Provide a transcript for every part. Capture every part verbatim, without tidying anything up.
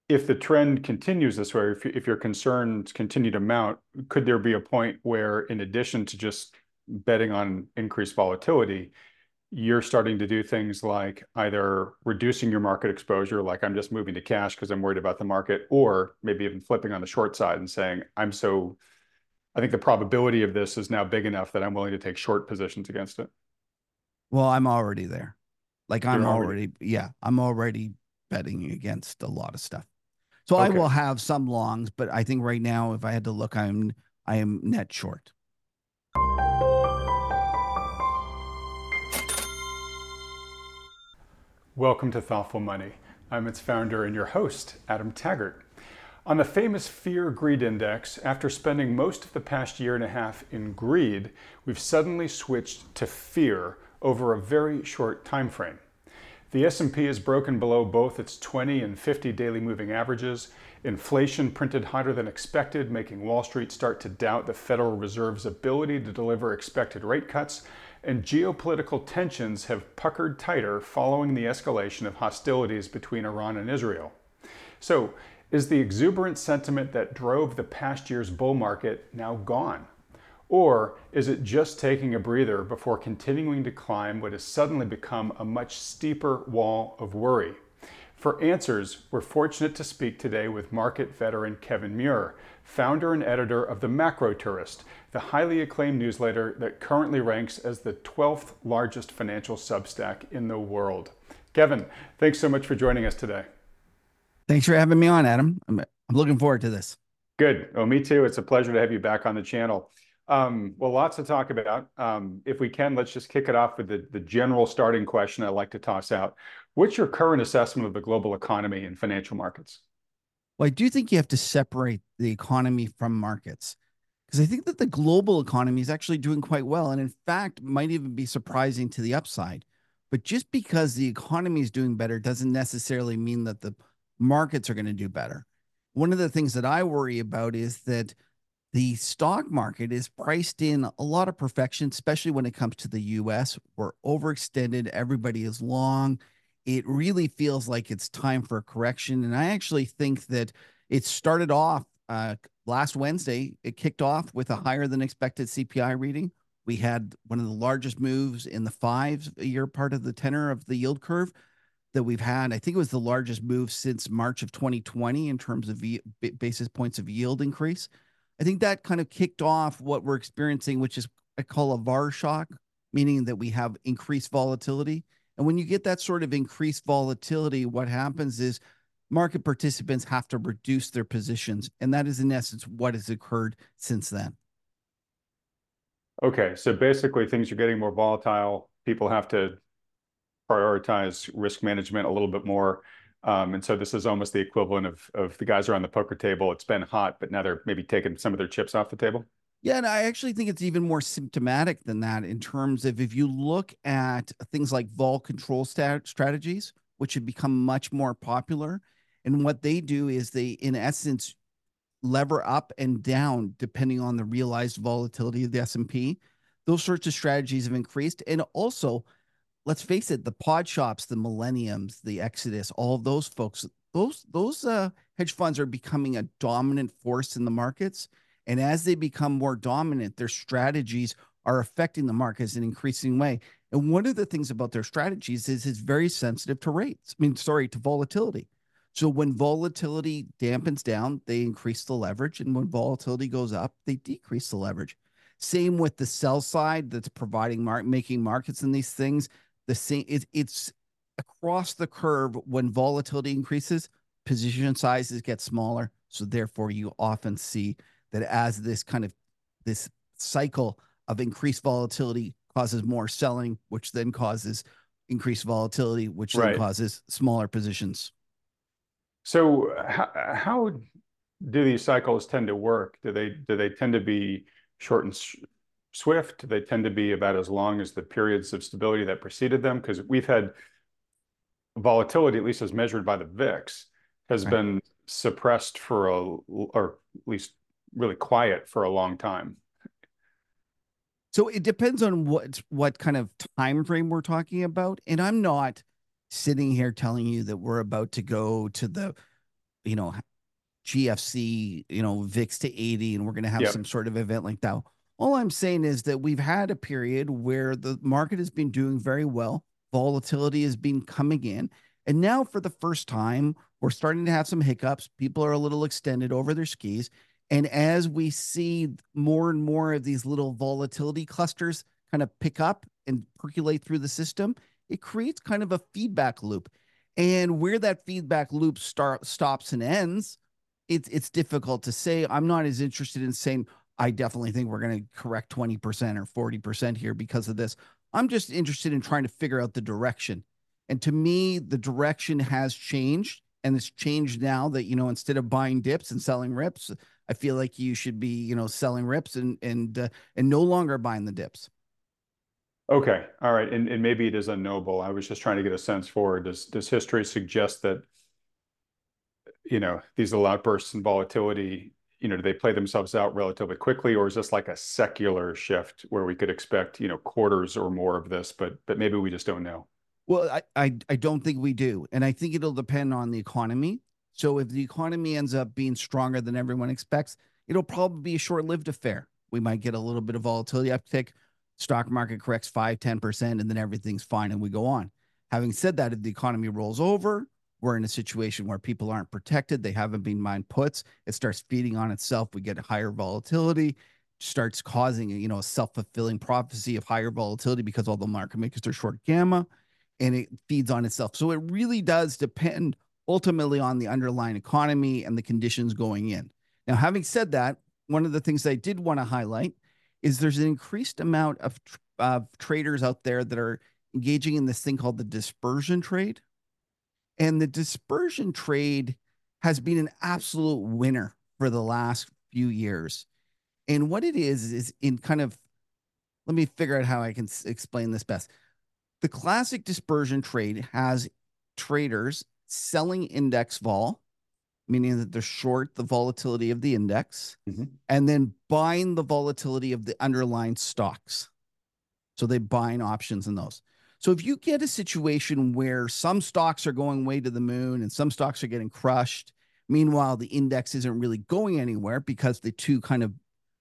if the trend continues this way, if, if your concerns continue to mount, could there be a point where, in addition to just betting on increased volatility, you're starting to do things like either reducing your market exposure, like I'm just moving to cash because I'm worried about the market, or maybe even flipping on the short side and saying, I'm so, I think the probability of this is now big enough that I'm willing to take short positions against it. Well, I'm already there. Like I'm You're already, already, yeah, I'm already betting against a lot of stuff. So I okay. will have some longs, but I think right now, if I had to look, I'm I am net short. Welcome to Thoughtful Money. I'm its founder and your host, Adam Taggart. On the famous Fear Greed Index, after spending most of the past year and a half in greed, we've suddenly switched to fear over a very short time frame. The S and P is broken below both its twenty and fifty daily moving averages. Inflation printed hotter than expected, making Wall Street start to doubt the Federal Reserve's ability to deliver expected rate cuts. And geopolitical tensions have puckered tighter following the escalation of hostilities between Iran and Israel. So, is the exuberant sentiment that drove the past year's bull market now gone? Or is it just taking a breather before continuing to climb what has suddenly become a much steeper wall of worry? For answers, we're fortunate to speak today with market veteran Kevin Muir, founder and editor of The Macro Tourist, the highly acclaimed newsletter that currently ranks as the twelfth largest financial substack in the world. Kevin, thanks so much for joining us today. Thanks for having me on, Adam. I'm I'm looking forward to this. Good. Oh, me too. It's a pleasure to have you back on the channel. Um, well, lots to talk about. Um, if we can, let's just kick it off with the, the general starting question I like to toss out. What's your current assessment of the global economy and financial markets? Well, I do think you have to separate the economy from markets because I think that the global economy is actually doing quite well, and in fact, might even be surprising to the upside. But just because the economy is doing better doesn't necessarily mean that the markets are going to do better. One of the things that I worry about is that the stock market is priced in a lot of perfection, especially when it comes to the U S. We're overextended, everybody is long. It really feels like it's time for a correction. And I actually think that it started off uh, last Wednesday. It kicked off with a higher than expected C P I reading. We had one of the largest moves in the five year part of the tenor of the yield curve that we've had. I think it was the largest move since March of twenty twenty in terms of basis points of yield increase. I think that kind of kicked off what we're experiencing, which is I call a V A R shock, meaning that we have increased volatility. And when you get that sort of increased volatility, what happens is market participants have to reduce their positions. And that is, in essence, what has occurred since then. Okay, so basically things are getting more volatile. People have to prioritize risk management a little bit more. Um, and so this is almost the equivalent of, of the guys are on the poker table. It's been hot, but now they're maybe taking some of their chips off the table. Yeah, and I actually think it's even more symptomatic than that in terms of if you look at things like vol control stat strategies, which have become much more popular. And what they do is they, in essence, lever up and down depending on the realized volatility of the S and P. Those sorts of strategies have increased. And also, let's face it, the pod shops, the Millenniums, the Exodus, all of those folks, those those uh, hedge funds are becoming a dominant force in the markets. And as they become more dominant, their strategies are affecting the markets in an increasing way. And one of the things about their strategies is it's very sensitive to rates. I mean, sorry, to volatility. So when volatility dampens down, they increase the leverage. And when volatility goes up, they decrease the leverage. Same with the sell side that's providing mar- making markets in these things the same it, it's across the curve. When volatility increases, position sizes get smaller, so therefore you often see that as this kind of this cycle of increased volatility causes more selling, which then causes increased volatility, which then Right. causes smaller positions. So how, how do these cycles tend to work? Do they do they tend to be short and sh swift? Do they tend to be about as long as the periods of stability that preceded them? Because we've had volatility, at least as measured by the V I X, has Right. been suppressed for a, or at least really quiet for a long time. So it depends on what what kind of time frame we're talking about. And I'm not sitting here telling you that we're about to go to the you know, G F C, you know, V I X to eighty, and we're going to have some Yep. sort of event like that. All I'm saying is that we've had a period where the market has been doing very well. Volatility has been coming in. And now, for the first time, we're starting to have some hiccups. People are a little extended over their skis. And as we see more and more of these little volatility clusters kind of pick up and percolate through the system, it creates kind of a feedback loop. And where that feedback loop start, stops and ends, it's it's difficult to say. I'm not as interested in saying I definitely think we're going to correct twenty percent or forty percent here because of this. I'm just interested in trying to figure out the direction. And to me, the direction has changed. And it's changed now that, you know, instead of buying dips and selling rips, I feel like you should be, you know, selling rips and and uh, and no longer buying the dips. Okay. All right. And, and maybe it is unknowable. I was just trying to get a sense for, does does history suggest that, you know, these little outbursts in volatility, you know, do they play themselves out relatively quickly, or is this like a secular shift where we could expect, you know, quarters or more of this, but but maybe we just don't know. Well, I, I I don't think we do, and I think it'll depend on the economy. So if the economy ends up being stronger than everyone expects, it'll probably be a short-lived affair. We might get a little bit of volatility uptick, stock market corrects five, ten percent, and then everything's fine and we go on. Having said that, if the economy rolls over, we're in a situation where people aren't protected, they haven't been mined puts, it starts feeding on itself, we get higher volatility, starts causing, you know, a self-fulfilling prophecy of higher volatility because all the market makers are short gamma, and it feeds on itself. So it really does depend ultimately on the underlying economy and the conditions going in. Now, having said that, one of the things I did want to highlight is there's an increased amount of, of traders out there that are engaging in this thing called the dispersion trade. And the dispersion trade has been an absolute winner for the last few years. And what it is, is in kind of, let me figure out how I can explain this best. The classic dispersion trade has traders selling index vol, meaning that they're short the volatility of the index, Mm-hmm. and then buying the volatility of the underlying stocks. So they buying options in those. So if you get a situation where some stocks are going way to the moon and some stocks are getting crushed, meanwhile, the index isn't really going anywhere because the two kind of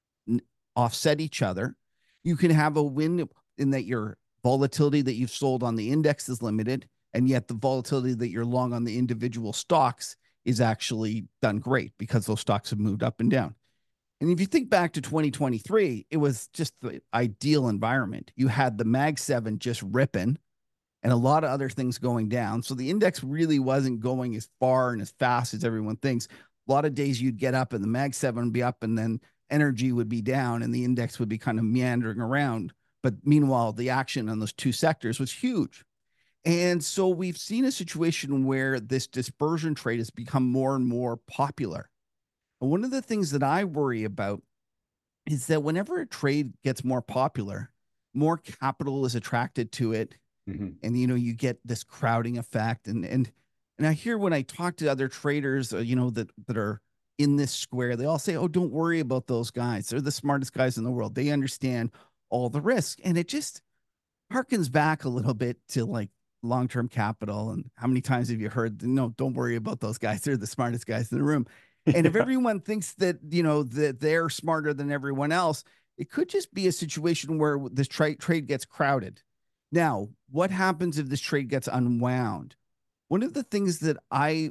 offset each other, you can have a win in that your volatility that you've sold on the index is limited, and yet the volatility that you're long on the individual stocks is actually done great because those stocks have moved up and down. And if you think back to twenty twenty-three, it was just the ideal environment. You had the Mag seven just ripping and a lot of other things going down. So the index really wasn't going as far and as fast as everyone thinks. A lot of days you'd get up and the Mag seven would be up and then energy would be down and the index would be kind of meandering around. But meanwhile, the action on those two sectors was huge. And so we've seen a situation where this dispersion trade has become more and more popular. And one of the things that I worry about is that whenever a trade gets more popular, more capital is attracted to it. Mm-hmm. And, you know, you get this crowding effect. And, and, and I hear when I talk to other traders, uh, you know, that, that are in this square, they all say, oh, don't worry about those guys. They're the smartest guys in the world. They understand all the risk. And it just harkens back a little bit to like long-term capital. And how many times have you heard, no, don't worry about those guys. They're the smartest guys in the room. And if Yeah. everyone thinks that, you know, that they're smarter than everyone else, it could just be a situation where this tra- trade gets crowded. Now, what happens if this trade gets unwound? One of the things that I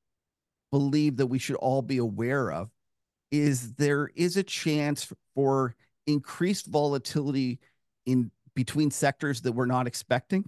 believe that we should all be aware of is there is a chance for increased volatility in between sectors that we're not expecting.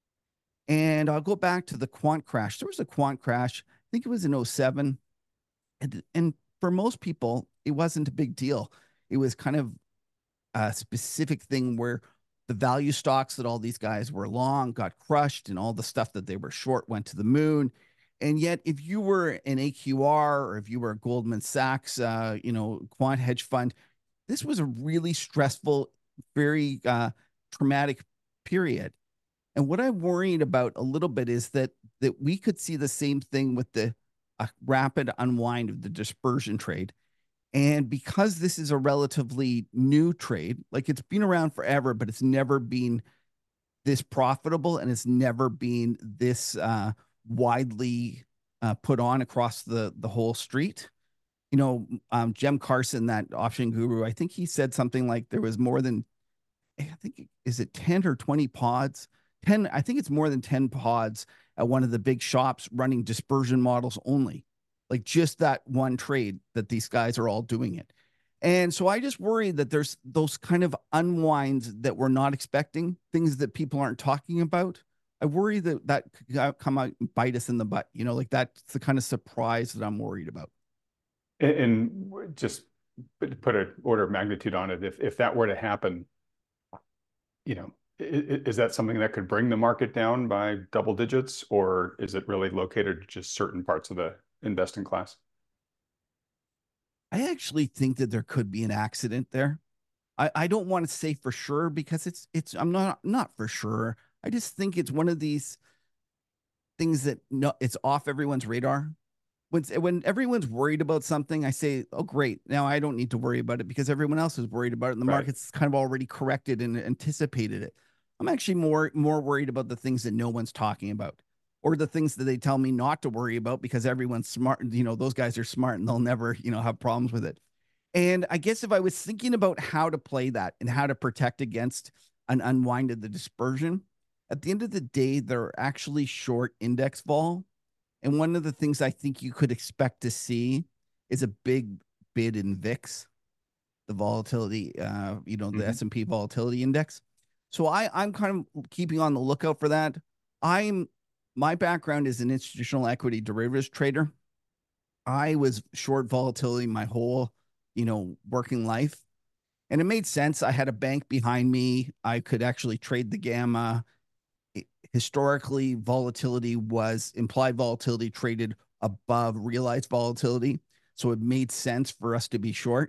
And I'll go back to the quant crash. There was a quant crash. I think it was in oh seven. And, and for most people, it wasn't a big deal. It was kind of a specific thing where the value stocks that all these guys were long got crushed and all the stuff that they were short went to the moon. And yet, if you were an A Q R or if you were a Goldman Sachs, uh, you know, quant hedge fund, this was a really stressful, very uh, traumatic period. And what I'm worried about a little bit is that that we could see the same thing with the a rapid unwind of the dispersion trade. And because this is a relatively new trade, like it's been around forever, but it's never been this profitable and it's never been this uh, widely uh, put on across the the whole street. You know, um, Jem Carson, that option guru, I think he said something like there was more than, I think, is it ten or twenty pods? ten, I think it's more than ten pods at one of the big shops running dispersion models only. Like just that one trade that these guys are all doing it. And so I just worry that there's those kind of unwinds that we're not expecting, things that people aren't talking about. I worry that that could come out and bite us in the butt. You know, like that's the kind of surprise that I'm worried about. And, and just put an order of magnitude on it. If if that were to happen, you know, is, is that something that could bring the market down by double digits, or is it really located to just certain parts of the investing class? I actually think that there could be an accident there. I, I don't want to say for sure because it's it's I'm not not for sure. I just think it's one of these things that no, it's off everyone's radar. When when everyone's worried about something, I say, "Oh, great! Now I don't need to worry about it because everyone else is worried about it, and the Right. market's kind of already corrected and anticipated it." I'm actually more more worried about the things that no one's talking about, or the things that they tell me not to worry about because everyone's smart. You know, those guys are smart and they'll never, you know, have problems with it. And I guess if I was thinking about how to play that and how to protect against an unwind of the dispersion, at the end of the day, they're actually short index vol. And one of the things I think you could expect to see is a big bid in V I X, the volatility, uh, you know, the Mm-hmm. S and P volatility index. So I, I'm kind of keeping on the lookout for that. I'm my background is an institutional equity derivatives trader. I was short volatility my whole, you know, working life. And it made sense. I had a bank behind me. I could actually trade the gamma. It- historically, volatility was implied volatility traded above realized volatility. So it made sense for us to be short.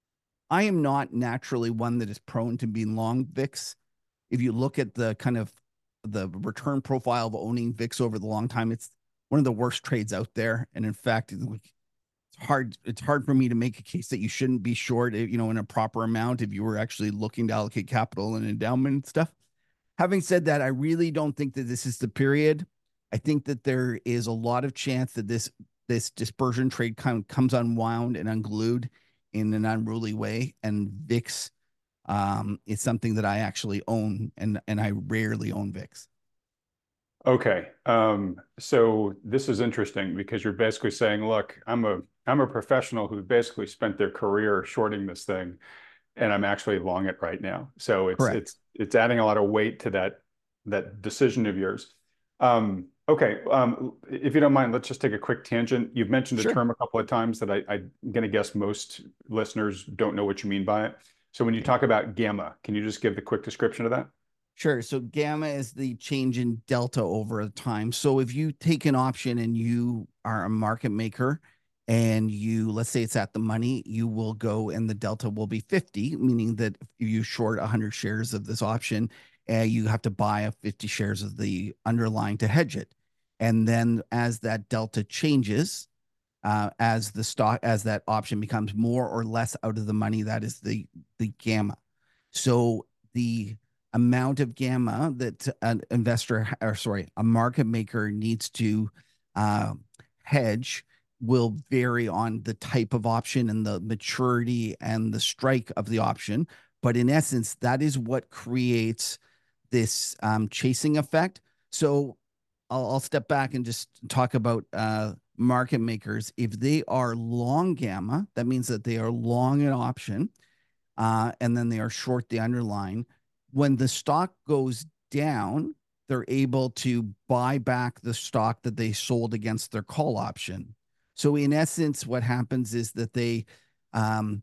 I am not naturally one that is prone to being long V I X. If you look at the kind of the return profile of owning V I X over the long time, it's one of the worst trades out there. And in fact, it's hard it's hard for me to make a case that you shouldn't be short, you know, in a proper amount if you were actually looking to allocate capital and endowment and stuff. Having said that, I really don't think that this is the period. I think that there is a lot of chance that this this dispersion trade kind of comes unwound and unglued in an unruly way, and V I X um, is something that I actually own, and and I rarely own V I X. Okay. Um, so this is interesting because you're basically saying, look, I'm a I'm a professional who basically spent their career shorting this thing, and I'm actually long it right now. So it's Correct. it's it's adding a lot of weight to that that decision of yours. Um, okay. Um, if you don't mind, let's just take a quick tangent. You've mentioned a Sure. term a couple of times that I, I'm going to guess most listeners don't know what you mean by it. So when you talk about gamma, can you just give the quick description of that? Sure. So gamma is the change in delta over time. So if you take an option and you are a market maker and you, let's say it's at the money, you will go and the delta will be fifty, meaning that if you short one hundred shares of this option, uh, you have to buy a fifty shares of the underlying to hedge it. And then as that delta changes, uh, as the stock, as that option becomes more or less out of the money, that is the, the gamma. So the amount of gamma that an investor, or sorry, a market maker needs to uh, hedge will vary on the type of option and the maturity and the strike of the option. But in essence, that is what creates this um, chasing effect. So I'll, I'll step back and just talk about uh, market makers. If they are long gamma, that means that they are long an option, uh, and then they are short the underlying. When the stock goes down, they're able to buy back the stock that they sold against their call option. So in essence, what happens is that they um,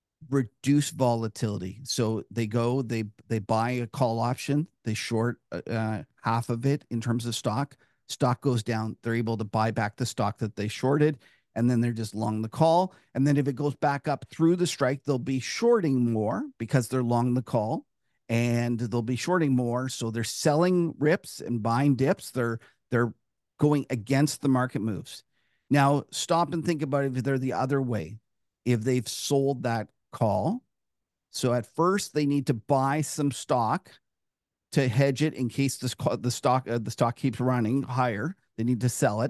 reduce volatility. So they go, they they buy a call option, they short uh, half of it in terms of stock. Stock goes down, they're able to buy back the stock that they shorted, and then they're just long the call. And then if it goes back up through the strike, they'll be shorting more because they're long the call, and they'll be shorting more. So they're selling rips and buying dips. They're they're going against the market moves. Now stop and think about it if they're the other way. If they've sold that call. So at first they need to buy some stock to hedge it in case this the stock uh, the stock keeps running higher. They need to sell it.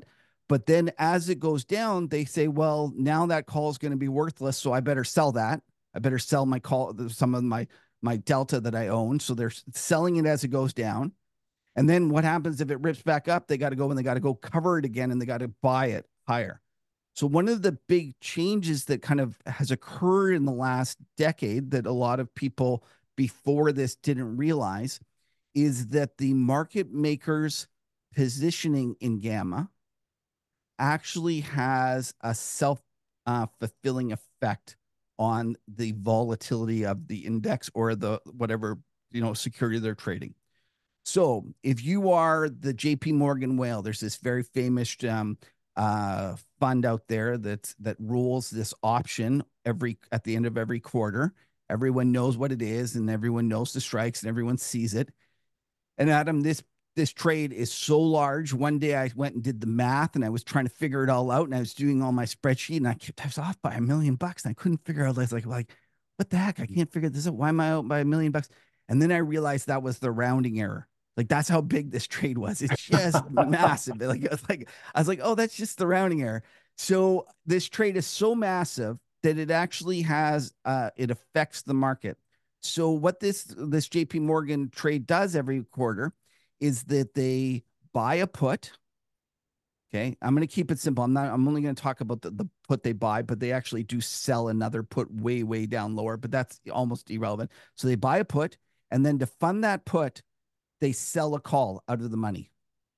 But then as it goes down, they say, well, now that call is going to be worthless. So I better sell that. I better sell my call, some of my, my delta that I own. So they're selling it as it goes down. And then what happens if it rips back up? They got to go and they got to go cover it again and they got to buy it higher. So one of the big changes that kind of has occurred in the last decade that a lot of people before this didn't realize is that the market makers positioning in gamma actually has a self uh, fulfilling effect on the volatility of the index or the whatever, you know, security they're trading. So if you are the J P Morgan whale, there's this very famous um, uh, fund out there that that rules this option every at the end of every quarter. Everyone knows what it is, and everyone knows the strikes, and everyone sees it. And Adam, this this trade is so large. One day I went and did the math, and I was trying to figure it all out, and I was doing all my spreadsheet, and I kept I was off by a million bucks, and I couldn't figure out. I was like, like, what the heck? I can't figure this out. Why am I out by a million bucks? And then I realized that was the rounding error. Like that's how big this trade was. It's just massive. Like I was like, I was like, oh, that's just the rounding error. So this trade is so massive that it actually has uh, it affects the market. So what this this J P Morgan trade does every quarter is that they buy a put. Okay, I'm going to keep it simple. I'm not. I'm only going to talk about the, the put they buy, but they actually do sell another put way way down lower. But that's almost irrelevant. So they buy a put, and then to fund that put, they sell a call out of the money.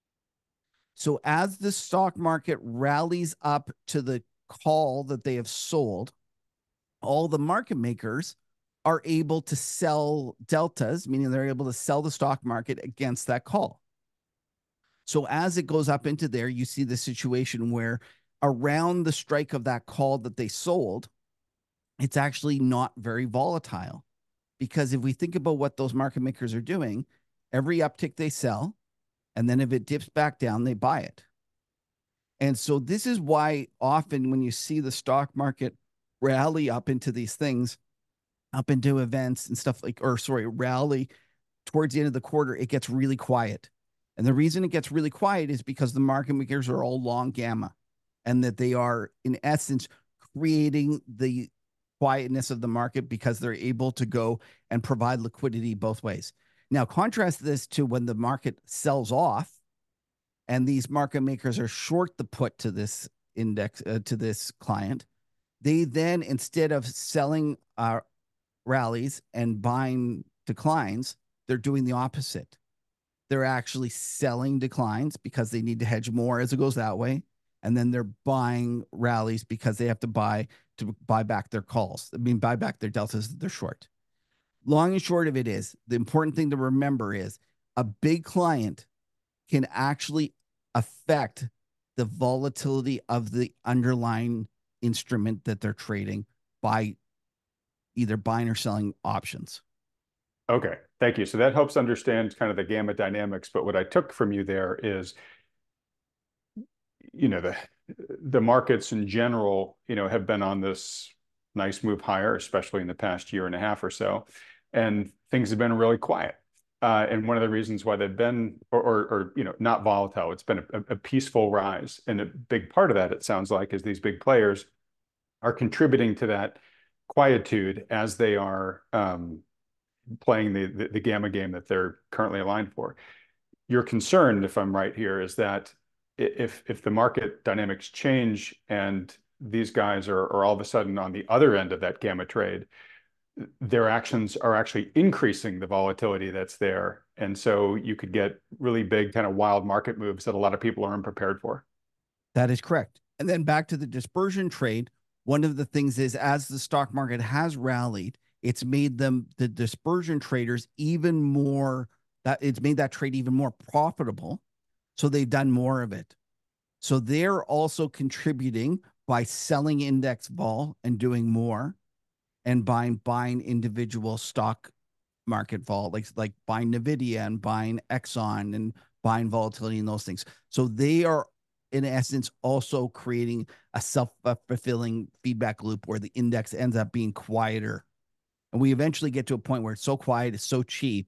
So as the stock market rallies up to the call that they have sold, all the market makers are able to sell deltas, meaning they're able to sell the stock market against that call. So as it goes up into there, you see the situation where around the strike of that call that they sold, it's actually not very volatile. Because if we think about what those market makers are doing, every uptick they sell, and then if it dips back down, they buy it. And so this is why often when you see the stock market rally up into these things, up into events and stuff like, or sorry, rally towards the end of the quarter, it gets really quiet. And the reason it gets really quiet is because the market makers are all long gamma and that they are, in essence, creating the quietness of the market because they're able to go and provide liquidity both ways. Now, contrast this to when the market sells off and these market makers are short the put to this index, uh, to this client. They then, instead of selling uh, rallies and buying declines, they're doing the opposite. They're actually selling declines because they need to hedge more as it goes that way. And then they're buying rallies because they have to buy to buy back their calls. I mean, buy back their deltas that they're short. Long and short of it is, the important thing to remember is a big client can actually affect the volatility of the underlying instrument that they're trading by either buying or selling options. Okay, thank you. So that helps understand kind of the gamma dynamics. But what I took from you there is, you know, the the markets in general, you know, have been on this nice move higher, especially in the past year and a half or so, and things have been really quiet. Uh, and one of the reasons why they've been, or, or, or you know, not volatile, it's been a, a peaceful rise. And a big part of that, it sounds like, is these big players are contributing to that quietude as they are um, playing the, the, the gamma game that they're currently aligned for. Your concern, if I'm right here, is that if if the market dynamics change and these guys are, are all of a sudden on the other end of that gamma trade, their actions are actually increasing the volatility that's there. And so you could get really big kind of wild market moves that a lot of people are unprepared for. That is correct. And then back to the dispersion trade, one of the things is as the stock market has rallied, it's made them, the dispersion traders, even more, that it's made that trade even more profitable. So they've done more of it. So they're also contributing by selling index vol and doing more and buying buying individual stock market vol, like like buying Nvidia and buying Exxon and buying volatility in those things. So they are, in essence, also creating a self-fulfilling feedback loop where the index ends up being quieter. And we eventually get to a point where it's so quiet, it's so cheap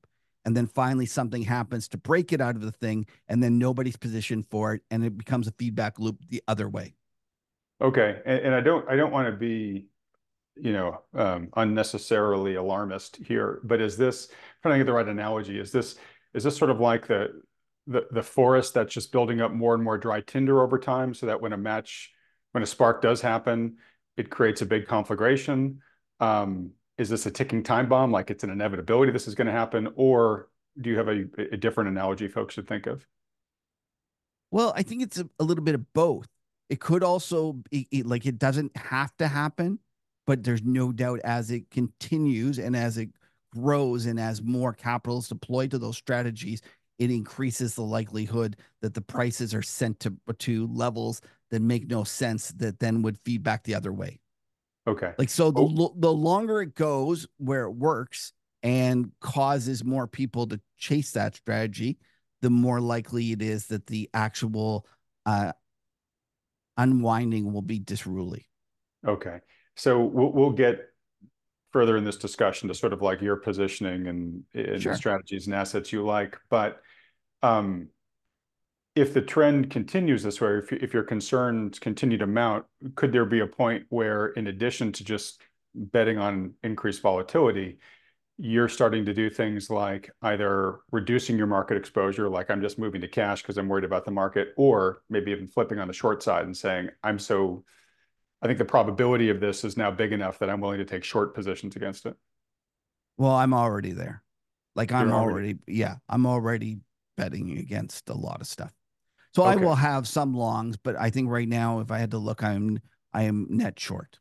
And then finally something happens to break it out of the thing, and then nobody's positioned for it, and it becomes a feedback loop the other way. Okay, and, and I don't I don't want to be, you know, um, unnecessarily alarmist here, but is this, trying to get the right analogy, is this is this sort of like the the the forest that's just building up more and more dry tinder over time, so that when a match, when a spark does happen, it creates a big conflagration? Um, is this a ticking time bomb, like it's an inevitability this is going to happen, or do you have a, a different analogy folks should think of? Well, I think it's a, a little bit of both. It could also be it, like it doesn't have to happen, but there's no doubt as it continues and as it grows and as more capital is deployed to those strategies, it increases the likelihood that the prices are sent to to levels that make no sense that then would feed back the other way. Okay. Like so, the Oh, lo- the longer it goes where it works and causes more people to chase that strategy, the more likely it is that the actual uh, unwinding will be disruly. okay. So we'll we'll get further in this discussion to sort of like your positioning and, and the Sure. strategies and assets you like. But um, if the trend continues this way, if, if your concerns continue to mount, could there be a point where, in addition to just betting on increased volatility, you're starting to do things like either reducing your market exposure, like I'm just moving to cash because I'm worried about the market, or maybe even flipping on the short side and saying, I'm so, I think the probability of this is now big enough that I'm willing to take short positions against it. Well, I'm already there. Like I'm You're already, already, yeah, I'm already betting against a lot of stuff. So I okay. will have some longs, but I think right now, if I had to look, I'm I am net short.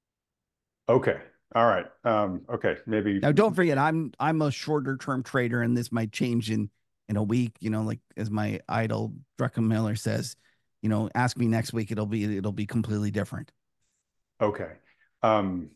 Okay. All right. Um, okay. Maybe. Now, don't forget, I'm I'm a shorter term trader, and this might change in in a week. You know, like as my idol Druckenmiller says, you know, ask me next week. It'll be it'll be completely different. Okay. Um,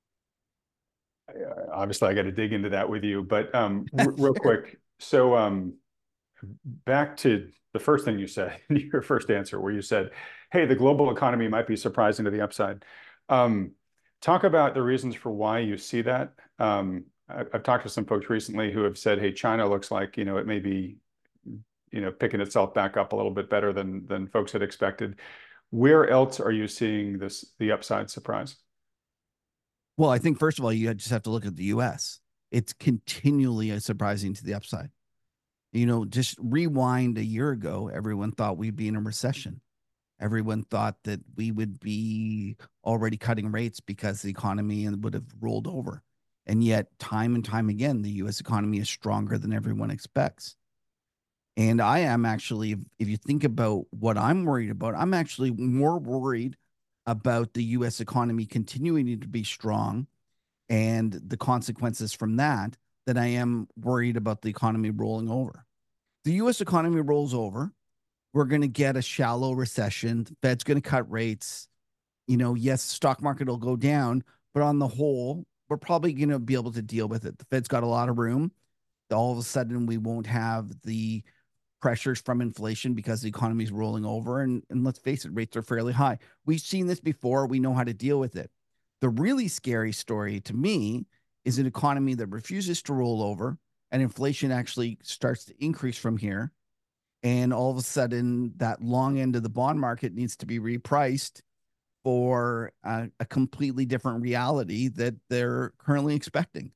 obviously, I got to dig into that with you, but um, r real quick. So um, back to the first thing you said in your first answer, where you said, "Hey, the global economy might be surprising to the upside." Um, talk about the reasons for why you see that. Um, I, I've talked to some folks recently who have said, "Hey, China looks like, you know, it may be, you know, picking itself back up a little bit better than than folks had expected." Where else are you seeing this the upside surprise? Well, I think first of all, you just have to look at the U S. It's continually surprising to the upside. You know, just rewind a year ago, everyone thought we'd be in a recession. Everyone thought that we would be already cutting rates because the economy would have rolled over. And yet, time and time again, the U S economy is stronger than everyone expects. And I am actually, if, if you think about what I'm worried about, I'm actually more worried about the U S economy continuing to be strong and the consequences from that than I am worried about the economy rolling over. The U S economy rolls over, we're going to get a shallow recession. The Fed's going to cut rates. You know, yes, the stock market will go down, but on the whole, we're probably going to be able to deal with it. The Fed's got a lot of room. All of a sudden, we won't have the pressures from inflation because the economy is rolling over. And, and let's face it, rates are fairly high. We've seen this before. We know how to deal with it. The really scary story to me is an economy that refuses to roll over and inflation actually starts to increase from here, and all of a sudden that long end of the bond market needs to be repriced for a, a completely different reality that they're currently expecting.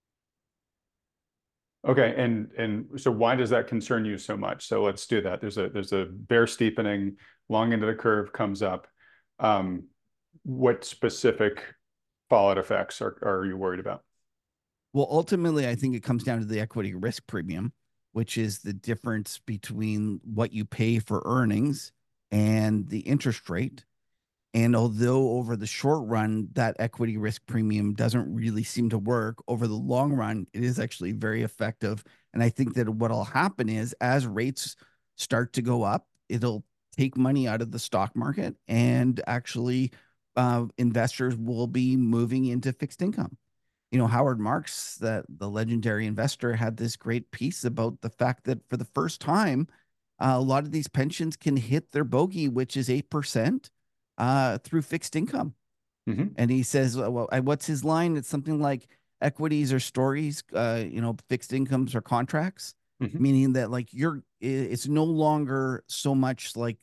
Okay, and and so why does that concern you so much? So let's do that. There's a there's a bear steepening, long end of the curve comes up. Um, what specific fallout effects are, are you worried about? Well, ultimately, I think it comes down to the equity risk premium, which is the difference between what you pay for earnings and the interest rate. And although over the short run, that equity risk premium doesn't really seem to work, over the long run, it is actually very effective. And I think that what'll happen is as rates start to go up, it'll take money out of the stock market and actually uh, investors will be moving into fixed income. You know, Howard Marks, that the legendary investor, had this great piece about the fact that for the first time, uh, a lot of these pensions can hit their bogey, which is eight percent uh, through fixed income. Hmm. And he says, well, what's his line? It's something like, equities are stories, uh, you know, fixed incomes are contracts, Mhm. meaning that like you're, it's no longer so much like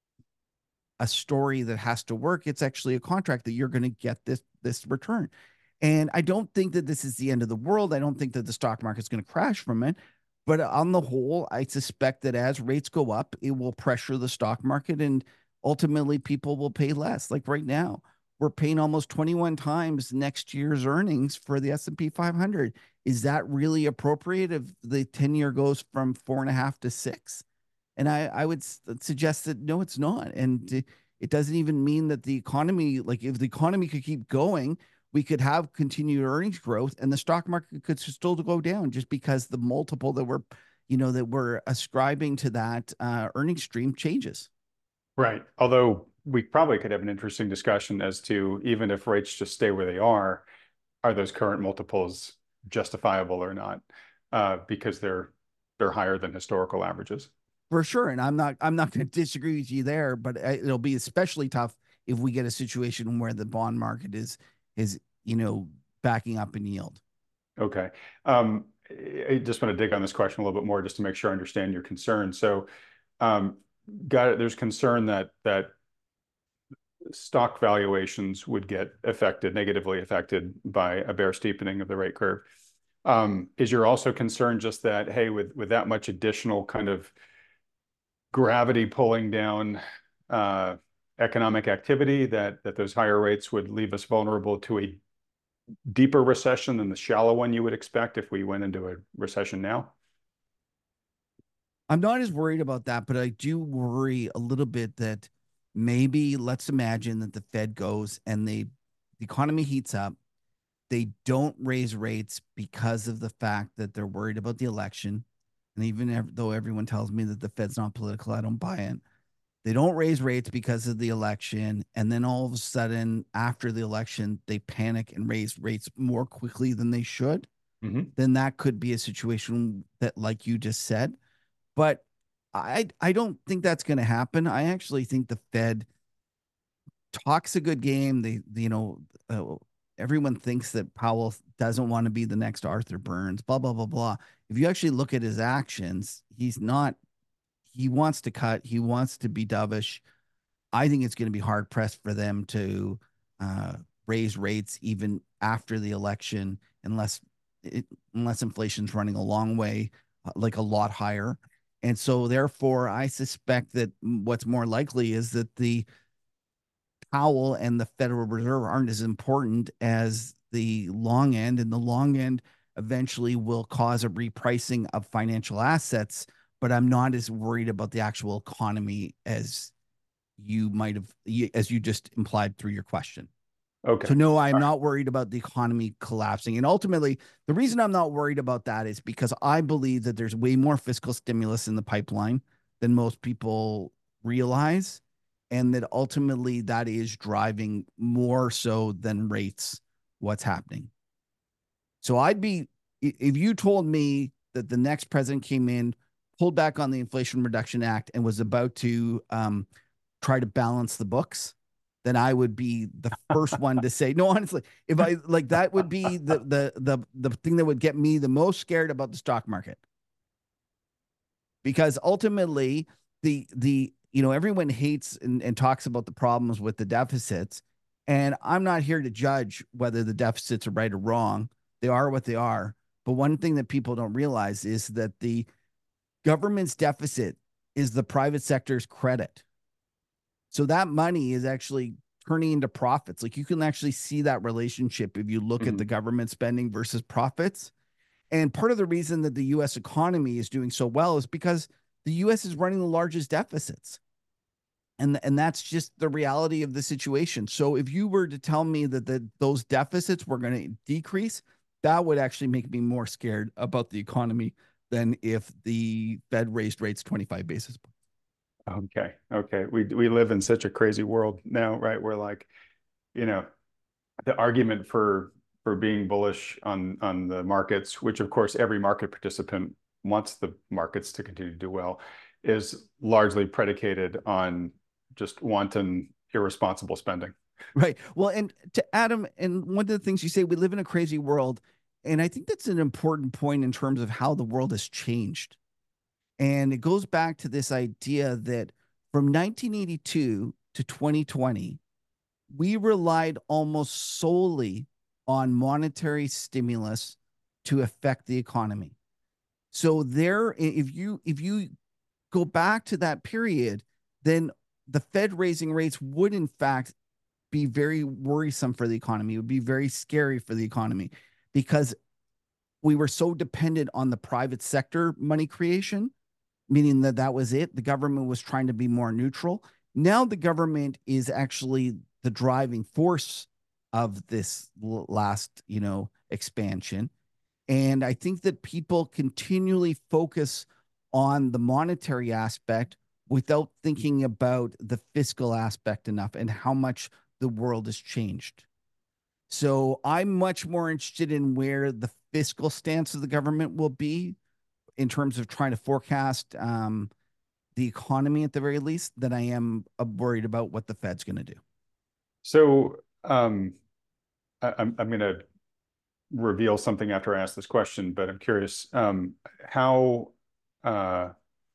a story that has to work. It's actually a contract that you're going to get this this return. And I don't think that this is the end of the world. I don't think that the stock market's going to crash from it. But on the whole, I suspect that as rates go up, it will pressure the stock market and ultimately people will pay less. Like right now, we're paying almost twenty-one times next year's earnings for the S and P five hundred. Is that really appropriate if the ten year goes from four and a half to six? And I, I would suggest that no, it's not. And it doesn't even mean that the economy, like if the economy could keep going, we could have continued earnings growth and the stock market could still go down just because the multiple that we're, you know, that we're ascribing to that uh, earnings stream changes. Right. Although we probably could have an interesting discussion as to even if rates just stay where they are, are those current multiples justifiable or not? Uh, because they're they're higher than historical averages. For sure. And I'm not I'm not going to disagree with you there, but it'll be especially tough if we get a situation where the bond market is is, you know, backing up in yield. Okay. Um, I just want to dig on this question a little bit more just to make sure I understand your concern. So, um, got it. There's concern that that stock valuations would get affected, negatively affected by a bear steepening of the rate curve. Um, is you're also concerned just that, hey, with with that much additional kind of gravity pulling down uh, economic activity, that that those higher rates would leave us vulnerable to a deeper recession than the shallow one you would expect if we went into a recession now? I'm not as worried about that, but I do worry a little bit that maybe let's imagine that the Fed goes and they the economy heats up. They don't raise rates because of the fact that they're worried about the election. And even though everyone tells me that the Fed's not political, I don't buy it. They don't raise rates because of the election. And then all of a sudden, after the election, they panic and raise rates more quickly than they should. Mm-hmm. Then that could be a situation that, like you just said, but I I don't think that's going to happen. I actually think the Fed talks a good game. They, you know, uh, everyone thinks that Powell doesn't want to be the next Arthur Burns, blah, blah, blah, blah. If you actually look at his actions, he's not, he wants to cut, he wants to be dovish. I think it's going to be hard pressed for them to uh, raise rates even after the election, unless it, unless inflation's running a long way, uh, like a lot higher. And so, therefore, I suspect that what's more likely is that the Powell and the Federal Reserve aren't as important as the long end, and the long end eventually will cause a repricing of financial assets. But I'm not as worried about the actual economy as you might have, as you just implied through your question. Okay. So no, I'm not worried about the economy collapsing. And ultimately, the reason I'm not worried about that is because I believe that there's way more fiscal stimulus in the pipeline than most people realize. And that ultimately that is driving more so than rates what's happening. So I'd be, if you told me that the next president came in, pulled back on the Inflation Reduction Act, and was about to um, try to balance the books, then I would be the first one to say, no, honestly, if I like that would be the the the the thing that would get me the most scared about the stock market. Because ultimately the the you know, everyone hates and, and talks about the problems with the deficits. And I'm not here to judge whether the deficits are right or wrong. They are what they are. But one thing that people don't realize is that the government's deficit is the private sector's credit. So that money is actually turning into profits. Like you can actually see that relationship if you look mm-hmm. at the government spending versus profits. And part of the reason that the U S economy is doing so well is because the U S is running the largest deficits. And, and that's just the reality of the situation. So if you were to tell me that the, those deficits were going to decrease, that would actually make me more scared about the economy than if the Fed raised rates twenty-five basis points. Okay. Okay. We we live in such a crazy world now, right? We're like, you know, the argument for for being bullish on on the markets, which of course every market participant wants the markets to continue to do well, is largely predicated on just wanton, irresponsible spending. Right. Well, and to Adam, and one of the things you say, we live in a crazy world. And I think that's an important point in terms of how the world has changed. And it goes back to this idea that from nineteen eighty-two to twenty twenty, we relied almost solely on monetary stimulus to affect the economy. So there, if you if you go back to that period, then the Fed raising rates would in fact be very worrisome for the economy. It would be very scary for the economy because we were so dependent on the private sector money creation, meaning that that was it. The government was trying to be more neutral. Now the government is actually the driving force of this last, you know, expansion. And I think that people continually focus on the monetary aspect without thinking about the fiscal aspect enough and how much the world has changed. So I'm much more interested in where the fiscal stance of the government will be in terms of trying to forecast um, the economy at the very least than I am uh, worried about what the Fed's going to do. So um, I, I'm, I'm going to reveal something after I ask this question, but I'm curious um, how uh,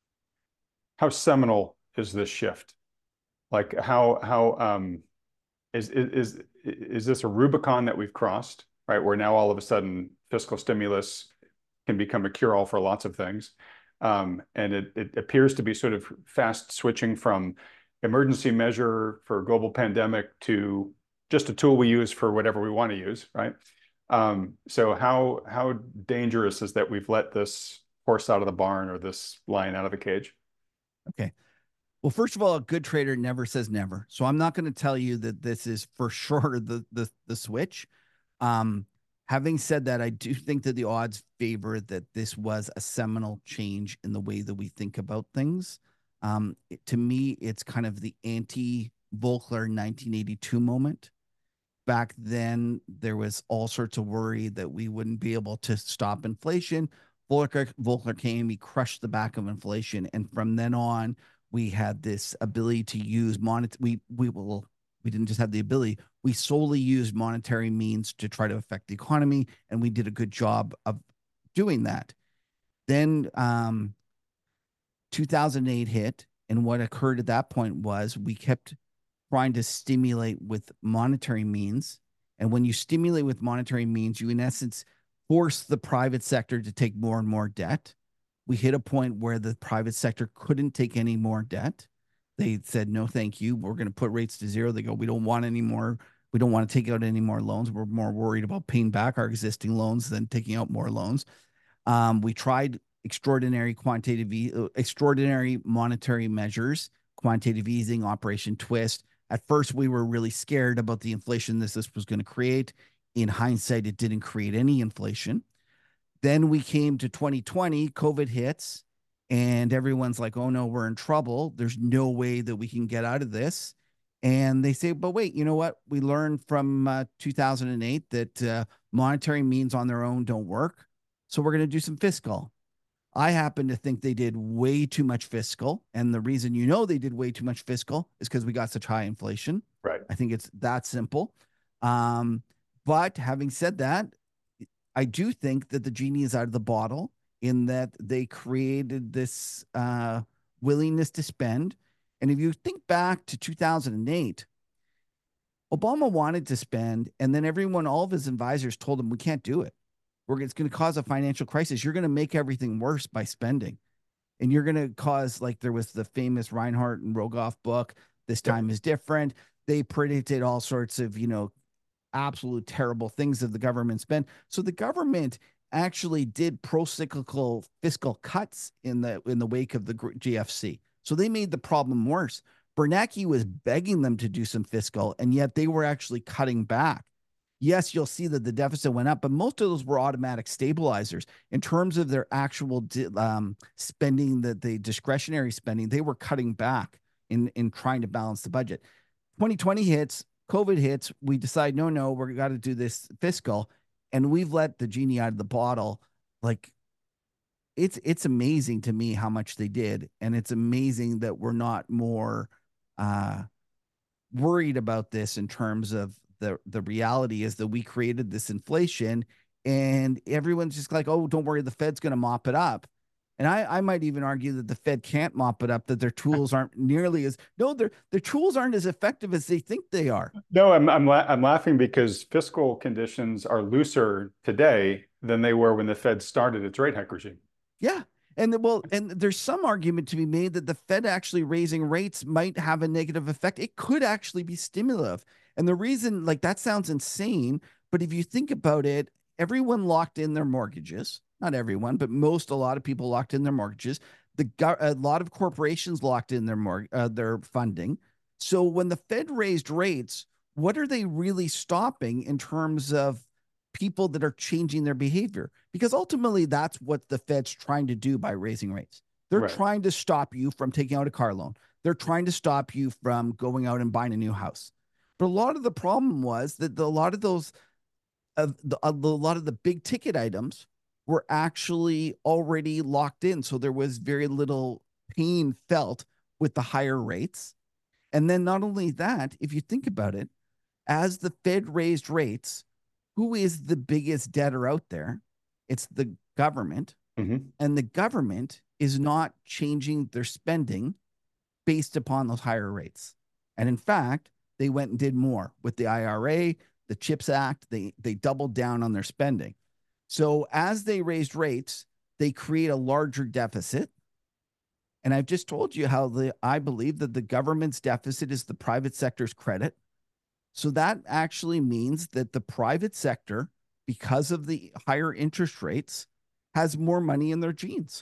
how seminal is this shift? Like how how um, is is is this a Rubicon that we've crossed, right? Where now all of a sudden fiscal stimulus can become a cure-all for lots of things, um, and it, it appears to be sort of fast switching from emergency measure for a global pandemic to just a tool we use for whatever we want to use, right? Um, so how how dangerous is that we've let this horse out of the barn or this lion out of the cage? Okay. Well, first of all, a good trader never says never. So I'm not going to tell you that this is for sure the the the switch. Um, having said that, I do think that the odds favor that this was a seminal change in the way that we think about things. Um, it, to me, it's kind of the anti-Volcker nineteen eighty-two moment. Back then, there was all sorts of worry that we wouldn't be able to stop inflation. Volcker, Volcker came, he crushed the back of inflation. And from then on, we had this ability to use monetary, we, we will, we didn't just have the ability, we solely used monetary means to try to affect the economy. And we did a good job of doing that. Then um, two thousand eight hit. And what occurred at that point was we kept trying to stimulate with monetary means. And when you stimulate with monetary means, you in essence force the private sector to take more and more debt. We hit a point where the private sector couldn't take any more debt. They said, no, thank you. We're going to put rates to zero. They go, we don't want any more. We don't want to take out any more loans. We're more worried about paying back our existing loans than taking out more loans. Um, we tried extraordinary quantitative, uh, extraordinary monetary measures, quantitative easing, Operation Twist. At first, we were really scared about the inflation this, this was going to create. In hindsight, it didn't create any inflation. Then we came to twenty twenty, COVID hits, and everyone's like, oh no, we're in trouble. There's no way that we can get out of this. And they say, but wait, you know what? We learned from uh, two thousand eight that uh, monetary means on their own don't work. So we're going to do some fiscal. I happen to think they did way too much fiscal. And the reason you know they did way too much fiscal is because we got such high inflation. Right. I think it's that simple. Um, but having said that, I do think that the genie is out of the bottle in that they created this uh, willingness to spend. And if you think back to two thousand eight, Obama wanted to spend, and then everyone, all of his advisors told him, we can't do it. We're, it's going to cause a financial crisis. You're going to make everything worse by spending. And you're going to cause, like there was the famous Reinhardt and Rogoff book, This Time yep. is Different. They predicted all sorts of, you know, absolute terrible things of the government spend. So the government actually did pro-cyclical fiscal cuts in the in the wake of the G F C. So they made the problem worse. Bernanke was begging them to do some fiscal, and yet they were actually cutting back. Yes, you'll see that the deficit went up, but most of those were automatic stabilizers. In terms of their actual um, spending, the, the discretionary spending, they were cutting back in, in trying to balance the budget. twenty twenty hits, COVID hits, we decide, no, no, we're got to do this fiscal, and we've let the genie out of the bottle. Like, it's it's amazing to me how much they did, and it's amazing that we're not more uh, worried about this in terms of the the reality is that we created this inflation, and everyone's just like, oh, don't worry, the Fed's going to mop it up. And I, I might even argue that the Fed can't mop it up, that their tools aren't nearly as, no, their, their tools aren't as effective as they think they are. No, I'm I'm la I'm laughing because fiscal conditions are looser today than they were when the Fed started its rate hike regime. Yeah. And the, well, and there's some argument to be made that the Fed actually raising rates might have a negative effect. It could actually be stimulative. And the reason, like, that sounds insane, but if you think about it, everyone locked in their mortgages. Not everyone, but most, a lot of people locked in their mortgages. The a lot of corporations locked in their mor- uh, their funding. So when the Fed raised rates, what are they really stopping in terms of people that are changing their behavior? Because ultimately, that's what the Fed's trying to do by raising rates. They're Right. trying to stop you from taking out a car loan. They're trying to stop you from going out and buying a new house. But a lot of the problem was that the, a lot of those, uh, the, a lot of the big ticket items were actually already locked in. So there was very little pain felt with the higher rates. And then not only that, if you think about it, as the Fed raised rates, who is the biggest debtor out there? It's the government. Mm-hmm. And the government is not changing their spending based upon those higher rates. And in fact, they went and did more with the I R A, the CHIPS Act. They, they doubled down on their spending. So as they raised rates, they create a larger deficit. And I've just told you how the I believe that the government's deficit is the private sector's credit. So that actually means that the private sector, because of the higher interest rates, has more money in their jeans.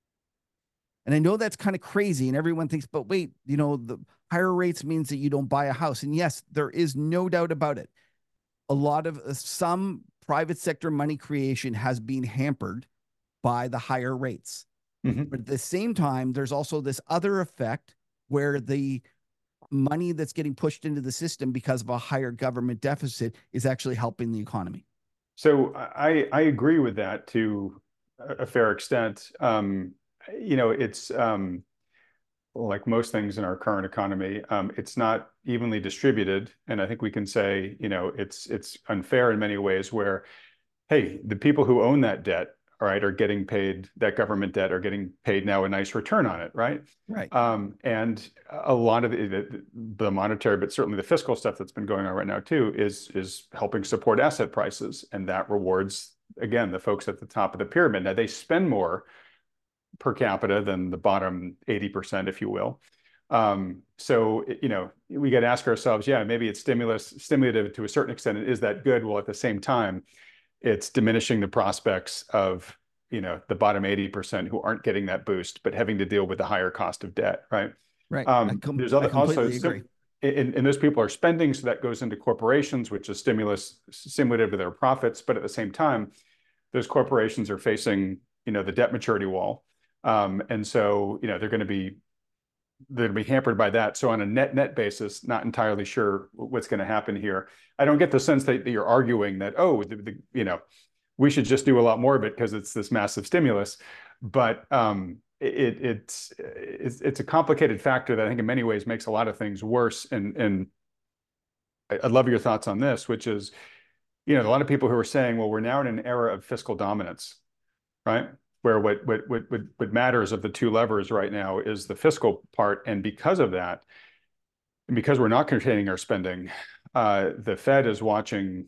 And I know that's kind of crazy, and everyone thinks, but wait, you know, the higher rates means that you don't buy a house. And yes, there is no doubt about it. A lot of uh, some private sector money creation has been hampered by the higher rates. Mm-hmm. But at the same time, there's also this other effect where the money that's getting pushed into the system because of a higher government deficit is actually helping the economy. So I I agree with that to a fair extent. Um, you know, it's um, like most things in our current economy, um, it's not evenly distributed, and I think we can say, you know, it's it's unfair in many ways. Where, hey, the people who own that debt, all right, are getting paid, that government debt are getting paid now a nice return on it, right? Right. Um, and a lot of the, the monetary, but certainly the fiscal stuff that's been going on right now too, is is helping support asset prices, and that rewards again the folks at the top of the pyramid. Now they spend more per capita than the bottom eighty percent, if you will. Um, so you know we got to ask ourselves, yeah, maybe it's stimulus stimulative to a certain extent. Is that good? Well, at the same time, it's diminishing the prospects of, you know, the bottom eighty percent who aren't getting that boost, but having to deal with the higher cost of debt, right? Right. I, Um, com- there's I other also, completely agree. and, and those people are spending, so that goes into corporations, which is stimulus stimulative to their profits. But at the same time, those corporations are facing, you know, the debt maturity wall, um, and so you know they're going to be they're going to be hampered by that. So on a net net basis, not entirely sure what's going to happen here. I don't get the sense that, that you're arguing that, oh, the, the, you know, we should just do a lot more of it because it's this massive stimulus. But um, it, it's, it's it's a complicated factor that I think in many ways makes a lot of things worse. And and I'd love your thoughts on this, which is, you know, a lot of people who are saying, well, we're now in an era of fiscal dominance, right? Where what what what what matters of the two levers right now is the fiscal part, and because of that, and because we're not containing our spending, uh, the Fed is watching,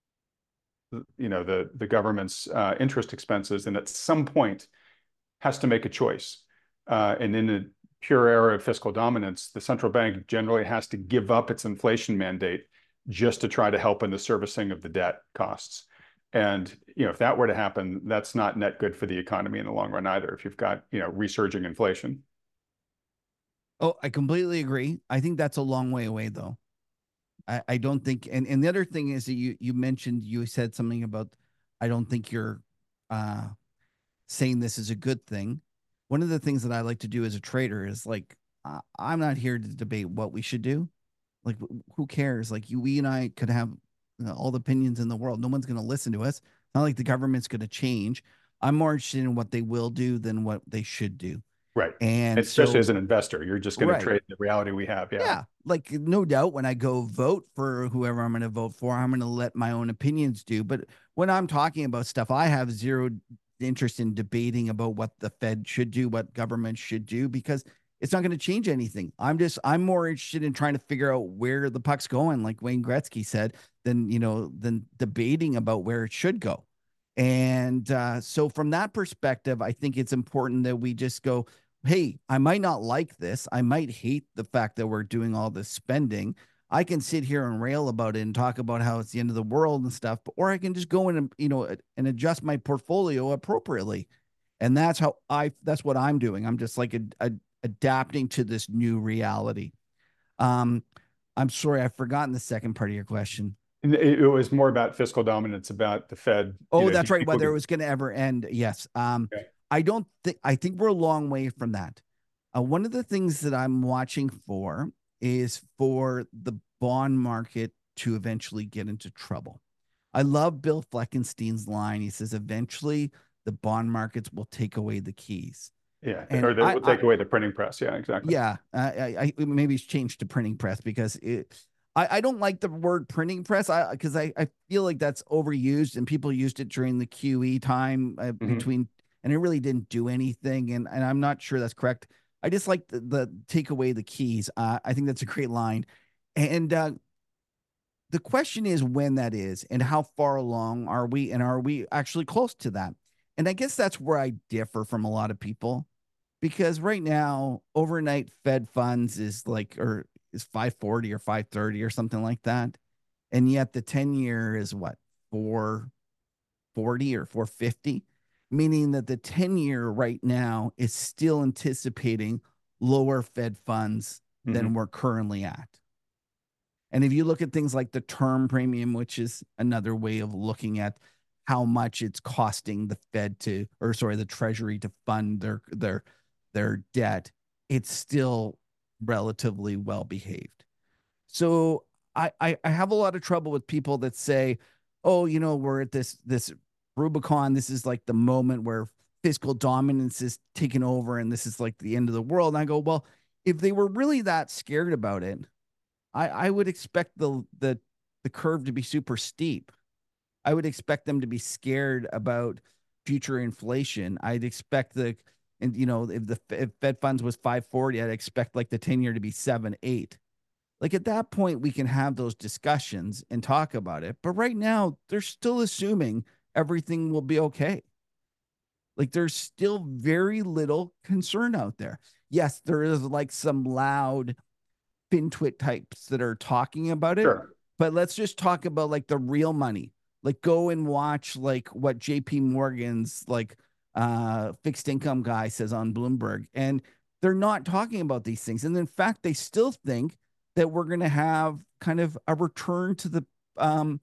you know, the the government's uh, interest expenses, and at some point has to make a choice. Uh, and in the pure era of fiscal dominance, the central bank generally has to give up its inflation mandate just to try to help in the servicing of the debt costs. And you know, if that were to happen, that's not net good for the economy in the long run either. If you've got, you know, resurging inflation. Oh, I completely agree. I think that's a long way away, though. I, I don't think, and, and the other thing is that you you mentioned you said something about I don't think you're uh, saying this is a good thing. One of the things that I like to do as a trader is like uh, I'm not here to debate what we should do. Like who cares? Like you, we and I could have you know, all the opinions in the world. No one's going to listen to us. It's not like the government's going to change. I'm more interested in what they will do than what they should do. Right. And Especially as so, an investor, you're just going to right. trade the reality we have. Yeah. Yeah. Like, no doubt when I go vote for whoever I'm going to vote for, I'm going to let my own opinions do. But when I'm talking about stuff, I have zero interest in debating about what the Fed should do, what government should do, because it's not going to change anything. I'm just, I'm more interested in trying to figure out where the puck's going, like Wayne Gretzky said, than, you know, than debating about where it should go. And uh, so from that perspective, I think it's important that we just go, hey, I might not like this. I might hate the fact that we're doing all this spending. I can sit here and rail about it and talk about how it's the end of the world and stuff, or I can just go in and, you know, and adjust my portfolio appropriately. And that's how I, that's what I'm doing. I'm just like a, a, adapting to this new reality. Um, I'm sorry, I've forgotten the second part of your question. It, it was more about fiscal dominance, about the Fed. You Oh, know, do that's right. people Whether get, it was going to ever end. Yes. Um, okay. I don't think, I think we're a long way from that. Uh, one of the things that I'm watching for is for the bond market to eventually get into trouble. I love Bill Fleckenstein's line. He says, eventually the bond markets will take away the keys. Yeah, And or they I, will I take away the printing press. Yeah, exactly. yeah, I, I, maybe it's changed to printing press because it, I, I don't like the word printing press. I, because I, I feel like that's overused and people used it during the Q E time uh, Mm-hmm. between, and it really didn't do anything. And, and I'm not sure that's correct. I just like the, the take away the keys. Uh, I think that's a great line. And uh, the question is when that is and how far along are we, and are we actually close to that? And I guess that's where I differ from a lot of people because right now overnight Fed funds is like or is five forty or five thirty or something like that, and yet the ten year is what, four forty or four fifty, meaning that the ten year right now is still anticipating lower Fed funds Mm-hmm. than we're currently at. And if you look at things like the term premium, which is another way of looking at how much it's costing the Fed to, or sorry, the Treasury to fund their their their debt, it's still relatively well behaved. So I, I I have a lot of trouble with people that say, oh, you know, we're at this this Rubicon. This is like the moment where fiscal dominance is taken over, and this is like the end of the world. And I go, well, if they were really that scared about it, I, I would expect the the the curve to be super steep. I would expect them to be scared about future inflation. I'd expect the and you know if the if Fed funds was five forty, I'd expect like the ten year to be seven eight. Like at that point, we can have those discussions and talk about it. But right now, they're still assuming everything will be okay. Like there's still very little concern out there. Yes, there is like some loud FinTwit types that are talking about it. Sure. But let's just talk about like the real money. Like go and watch like what J P Morgan's like uh fixed income guy says on Bloomberg. And they're not talking about these things. And in fact, they still think that we're going to have kind of a return to the um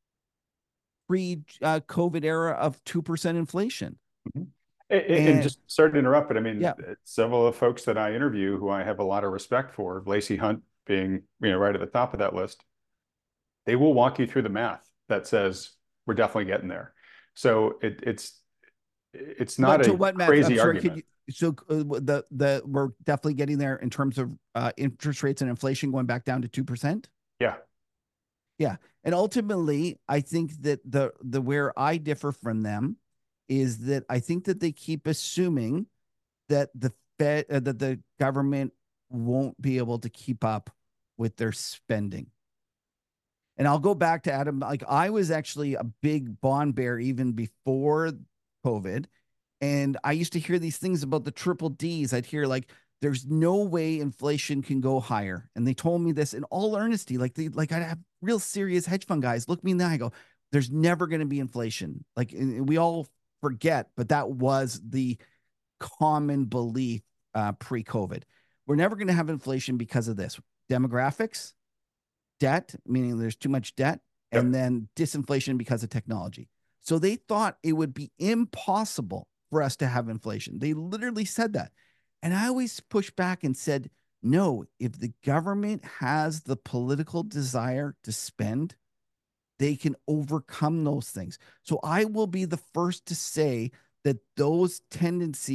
pre-COVID uh, era of two percent inflation. Mm-hmm. And, and And just sorry to interrupt, but I mean, yeah, several of the folks that I interview who I have a lot of respect for, Lacey Hunt being, you know, right at the top of that list, they will walk you through the math that says we're definitely getting there. So it, it's it's not but to a what math? I'm crazy sorry, could argument. you so uh, the the we're definitely getting there in terms of uh, interest rates and inflation going back down to two percent. Yeah. Yeah, and ultimately, I think that the the where I differ from them is that I think that they keep assuming that the Fed uh, that the government won't be able to keep up with their spending. And I'll go back to Adam. Like I was actually a big bond bear even before COVID. And I used to hear these things about the triple D's. I'd hear like, there's no way inflation can go higher. And they told me this in all earnesty. Like they like I have real serious hedge fund guys look me in the eye and go, there's never going to be inflation. Like we all forget, but that was the common belief uh, pre-COVID. We're never going to have inflation because of this. Demographics, debt, meaning there's too much debt, and Yep. then disinflation because of technology. So they thought it would be impossible for us to have inflation. They literally said that. And I always pushed back and said, no, if the government has the political desire to spend, they can overcome those things. So I will be the first to say that those tendencies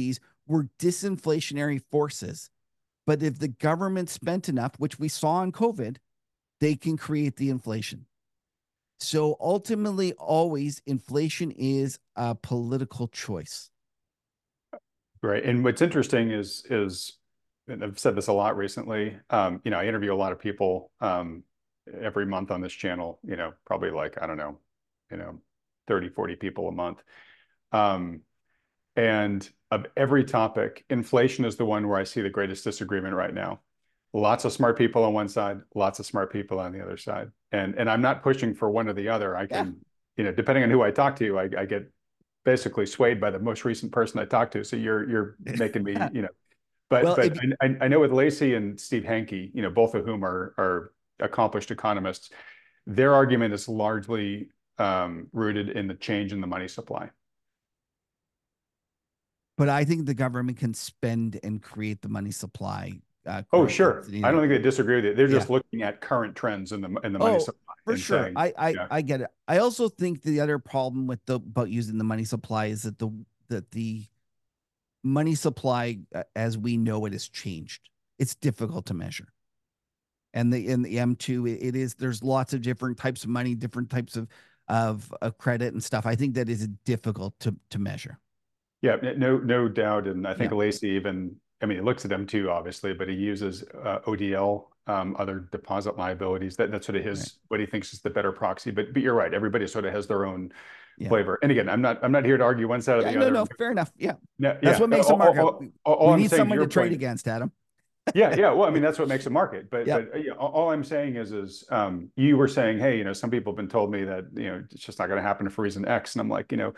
we're disinflationary forces. But if the government spent enough, which we saw in COVID, they can create the inflation. So ultimately, always inflation is a political choice. Right. And what's interesting is, is, and I've said this a lot recently, um, you know, I interview a lot of people um, every month on this channel, you know, probably like, I don't know, you know, thirty, forty people a month. Um, and of every topic, inflation is the one where I see the greatest disagreement right now. Lots of smart people on one side, lots of smart people on the other side. And, and I'm not pushing for one or the other. I can, yeah. you know, depending on who I talk to, I, I get basically swayed by the most recent person I talked to. So you're, you're making me, you know, but, well, but you, I, I know with Lacey and Steve Hanke, you know, both of whom are, are accomplished economists, their argument is largely um, rooted in the change in the money supply. But I think the government can spend and create the money supply. Uh, oh, sure. I don't think they disagree with it. They're just yeah. looking at current trends in the in the money oh, supply. For sure. Saying, I I, yeah. I get it. I also think the other problem with the about using the money supply is that the that the money supply uh, as we know it has changed. It's difficult to measure. And the in the M two, it, it is there's lots of different types of money, different types of of, of credit and stuff. I think that is difficult to to measure. Yeah, no, no doubt. And I think yeah. Lacey even, I mean, he looks at M two obviously, but he uses uh, O D L, um, other deposit liabilities. That that's sort of his, right. what he thinks is the better proxy. But but you're right. Everybody sort of has their own yeah. flavor. And again, I'm not I'm not here to argue one side or yeah, the no, other. No, no, fair enough. Yeah, no, that's yeah. what makes all, a market. All, all, all we I'm need someone to, to trade point, against, Adam. yeah, yeah. Well, I mean, that's what makes a market. But yep. but yeah, all I'm saying is is um, you were saying, hey, you know, some people have been told me that you know it's just not going to happen for reason X, and I'm like, you know.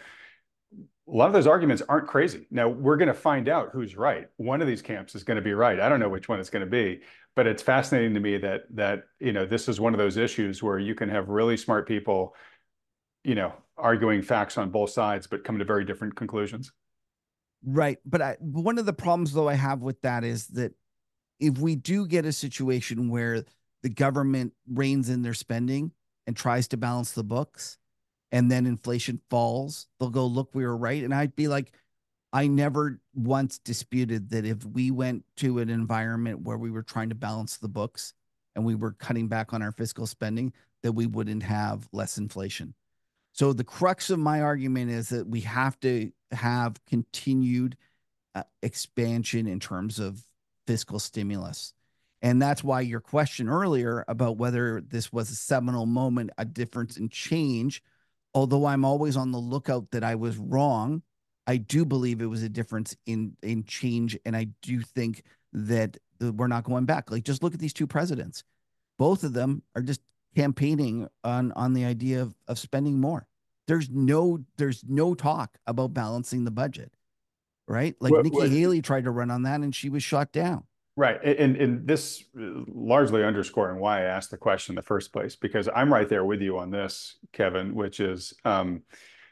A lot of those arguments aren't crazy. Now, we're going to find out who's right. One of these camps is going to be right. I don't know which one it's going to be, but it's fascinating to me that, that you know, this is one of those issues where you can have really smart people, you know, arguing facts on both sides, but come to very different conclusions. Right. But I, one of the problems, though, I have with that is that if we do get a situation where the government reins in their spending and tries to balance the books, and then inflation falls, they'll go, look, we were right. And I'd be like, I never once disputed that if we went to an environment where we were trying to balance the books and we were cutting back on our fiscal spending, that we wouldn't have less inflation. So the crux of my argument is that we have to have continued uh, expansion in terms of fiscal stimulus. And that's why your question earlier about whether this was a seminal moment, a difference in change, although I'm always on the lookout that I was wrong, I do believe it was a difference in in change, and I do think that we're not going back. Like, just look at these two presidents. Both of them are just campaigning on on the idea of, of spending more. There's no there's no talk about balancing the budget, right? Like what, Nikki what, Haley tried to run on that, and she was shot down. Right. And, and this largely underscoring why I asked the question in the first place, because I'm right there with you on this, Kevin, which is um,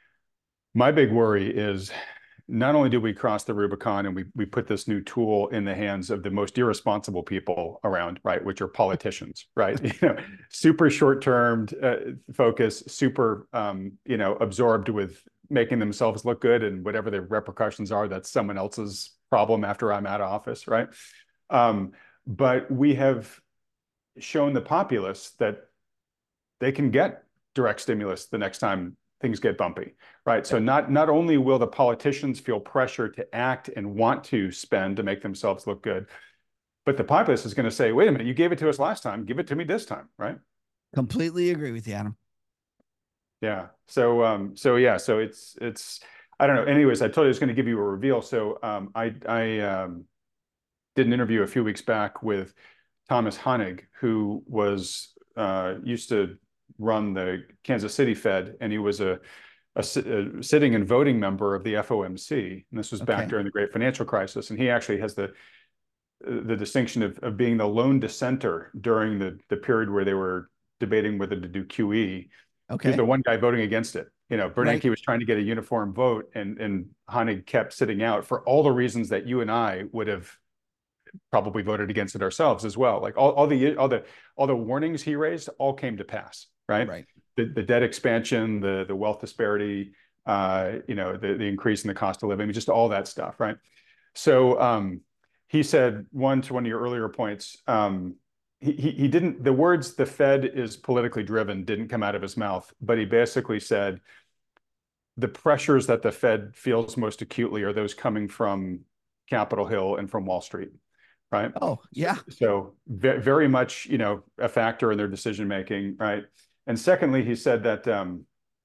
my big worry is not only do we cross the Rubicon and we, we put this new tool in the hands of the most irresponsible people around, right, which are politicians, right? You know, super short-termed uh, focus, super, um, you know, absorbed with making themselves look good, and whatever the repercussions are, that's someone else's problem after I'm out of office, right? Um, but we have shown the populace that they can get direct stimulus the next time things get bumpy, right? So not, not only will the politicians feel pressure to act and want to spend to make themselves look good, but the populace is going to say, wait a minute, you gave it to us last time, give it to me this time, right? Completely agree with you, Adam. Yeah. So, um, so yeah, so it's, it's, I don't know. Anyways, I told you I was going to give you a reveal. So um, I, I, um, did an interview a few weeks back with Thomas Honig, who was uh, used to run the Kansas City Fed, and he was a, a, a sitting and voting member of the F O M C. And this was back okay. during the Great Financial Crisis. And he actually has the the distinction of, of being the lone dissenter during the, the period where they were debating whether to do Q E. Okay. He was the one guy voting against it. You know, Bernanke right. was trying to get a uniform vote, and, and Honig kept sitting out for all the reasons that you and I would have probably voted against it ourselves as well. Like all, all the all the all the warnings he raised all came to pass, right? Right. The, the debt expansion, the the wealth disparity, uh, you know, the the increase in the cost of living, just all that stuff, right? So um, he said, one, to one of your earlier points, um, he, he he didn't, the words "the Fed is politically driven" didn't come out of his mouth, but he basically said the pressures that the Fed feels most acutely are those coming from Capitol Hill and from Wall Street, right? Oh, So, yeah. so very much, you know, a factor in their decision making, right? And secondly, he said that um,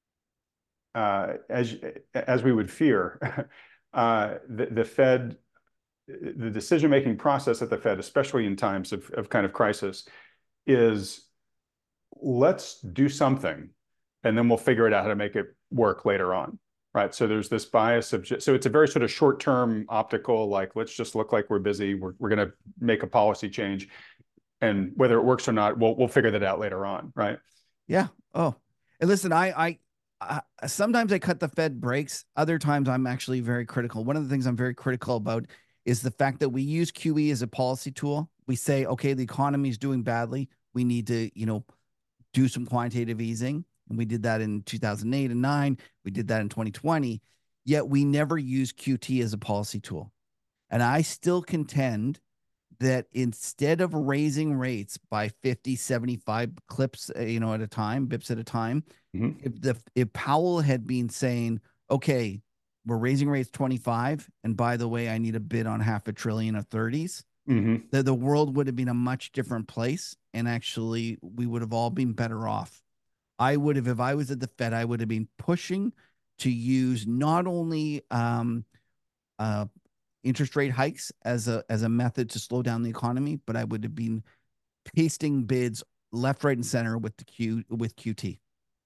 uh, as as we would fear, uh, the, the Fed, the decision making process at the Fed, especially in times of, of kind of crisis, is let's do something, and then we'll figure it out how to make it work later on, right? So there's this bias of, so it's a very sort of short-term optical, like, let's just look like we're busy. We're, we're going to make a policy change, and whether it works or not, we'll we'll figure that out later on, right? Yeah. Oh, and listen, I, I, I sometimes I cut the Fed breaks. Other times I'm actually very critical. One of the things I'm very critical about is the fact that we use Q E as a policy tool. We say, okay, the economy is doing badly. We need to, you know, do some quantitative easing. And we did that in two thousand eight and nine. We did that in twenty twenty. Yet we never use Q T as a policy tool. And I still contend that instead of raising rates by fifty, seventy-five clips, uh, you know, at a time, bips at a time, Mm-hmm. if the if Powell had been saying, okay, we're raising rates twenty-five, and by the way, I need a bid on half a trillion of thirties, Mm-hmm. the, the world would have been a much different place. And actually, we would have all been better off. I would have, if I was at the Fed, I would have been pushing to use not only um, uh, interest rate hikes as a as a method to slow down the economy, but I would have been pasting bids left, right, and center with the Q with Q T.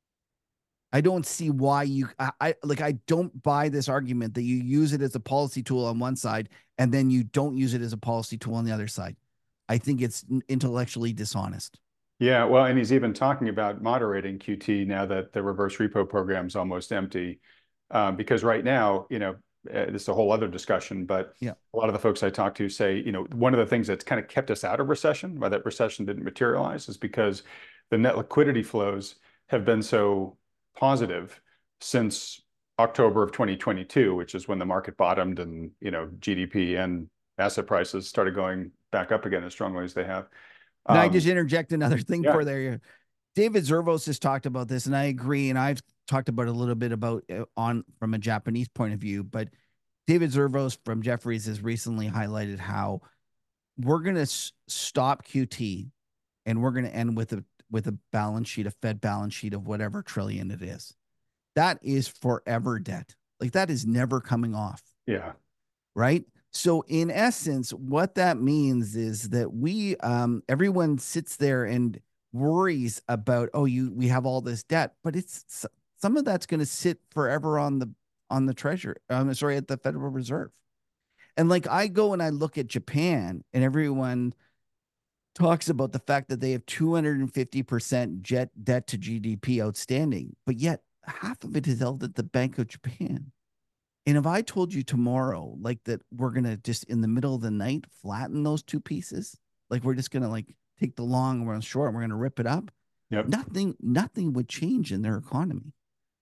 I don't see why you I, I like I don't buy this argument that you use it as a policy tool on one side and then you don't use it as a policy tool on the other side. I think it's intellectually dishonest. Yeah, well, and he's even talking about moderating Q T now that the reverse repo program is almost empty. Um, because right now, you know, uh, this is a whole other discussion, but Yeah. a lot of the folks I talk to say, you know, one of the things that's kind of kept us out of recession, why that recession didn't materialize, is because the net liquidity flows have been so positive since October of twenty twenty-two, which is when the market bottomed and, you know, G D P and asset prices started going back up again as strongly as they have. And I Um, just interject another thing yeah, for there. David Zervos has talked about this, and I agree. And I've talked about it a little bit about uh, on from a Japanese point of view, but David Zervos from Jefferies has recently highlighted how we're going to s- stop Q T and we're going to end with a with a balance sheet, a Fed balance sheet of whatever trillion it is. That is forever debt. Like that is never coming off, yeah. right? So in essence, what that means is that we um everyone sits there and worries about, oh, you we have all this debt, but it's some of that's going to sit forever on the on the treasury. I'm sorry, at the Federal Reserve. And like I go and I look at Japan and everyone talks about the fact that they have two hundred fifty percent jet debt to G D P outstanding, but yet half of it is held at the Bank of Japan. And if I told you tomorrow, like that, we're going to just in the middle of the night flatten those two pieces, like we're just going to like take the long and we're on short and we're going to rip it up, Yep. nothing, nothing would change in their economy.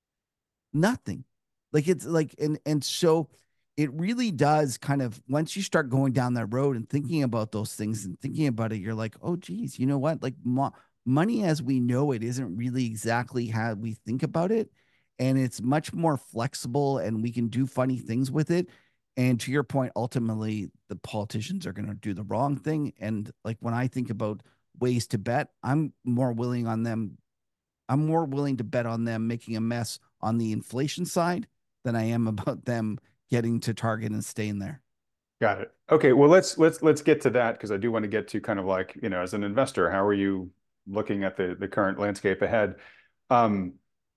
Nothing. Like it's like, and, and so it really does kind of, once you start going down that road and thinking about those things and thinking about it, you're like, oh, geez, you know what? Like mo- money as we know it isn't really exactly how we think about it. And it's much more flexible and we can do funny things with it. And to your point, ultimately, the politicians are going to do the wrong thing. And like when I think about ways to bet, I'm more willing on them I'm more willing to bet on them making a mess on the inflation side than I am about them getting to target and staying there. Got it. Okay, well let's let's let's get to that because I do want to get to kind of like, you know, as an investor, how are you looking at the the current landscape ahead? Um,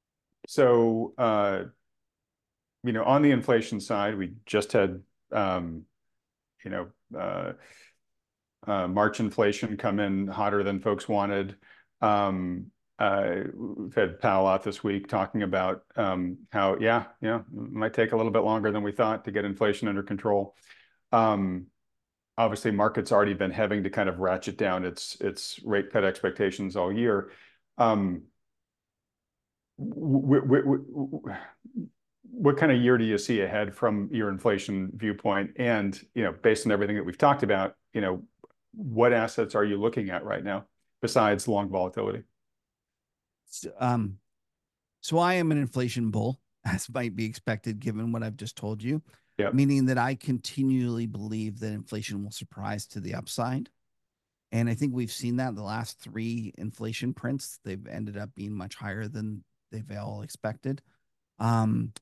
so uh, you know, on the inflation side, we just had um, you know, uh, uh, March inflation come in hotter than folks wanted. Um, uh, we've had Powell out this week talking about um, how, yeah, yeah, it might take a little bit longer than we thought to get inflation under control. Um, obviously, market's already been having to kind of ratchet down its its rate cut expectations all year. Um, w- w- w- what kind of year do you see ahead from your inflation viewpoint? And, you know, based on everything that we've talked about, you know, what assets are you looking at right now besides long volatility? So, um, so I am an inflation bull, as might be expected given what I've just told you, Yeah. meaning that I continually believe that inflation will surprise to the upside. And I think we've seen that in the last three inflation prints. They've ended up being much higher than they've all expected. Um,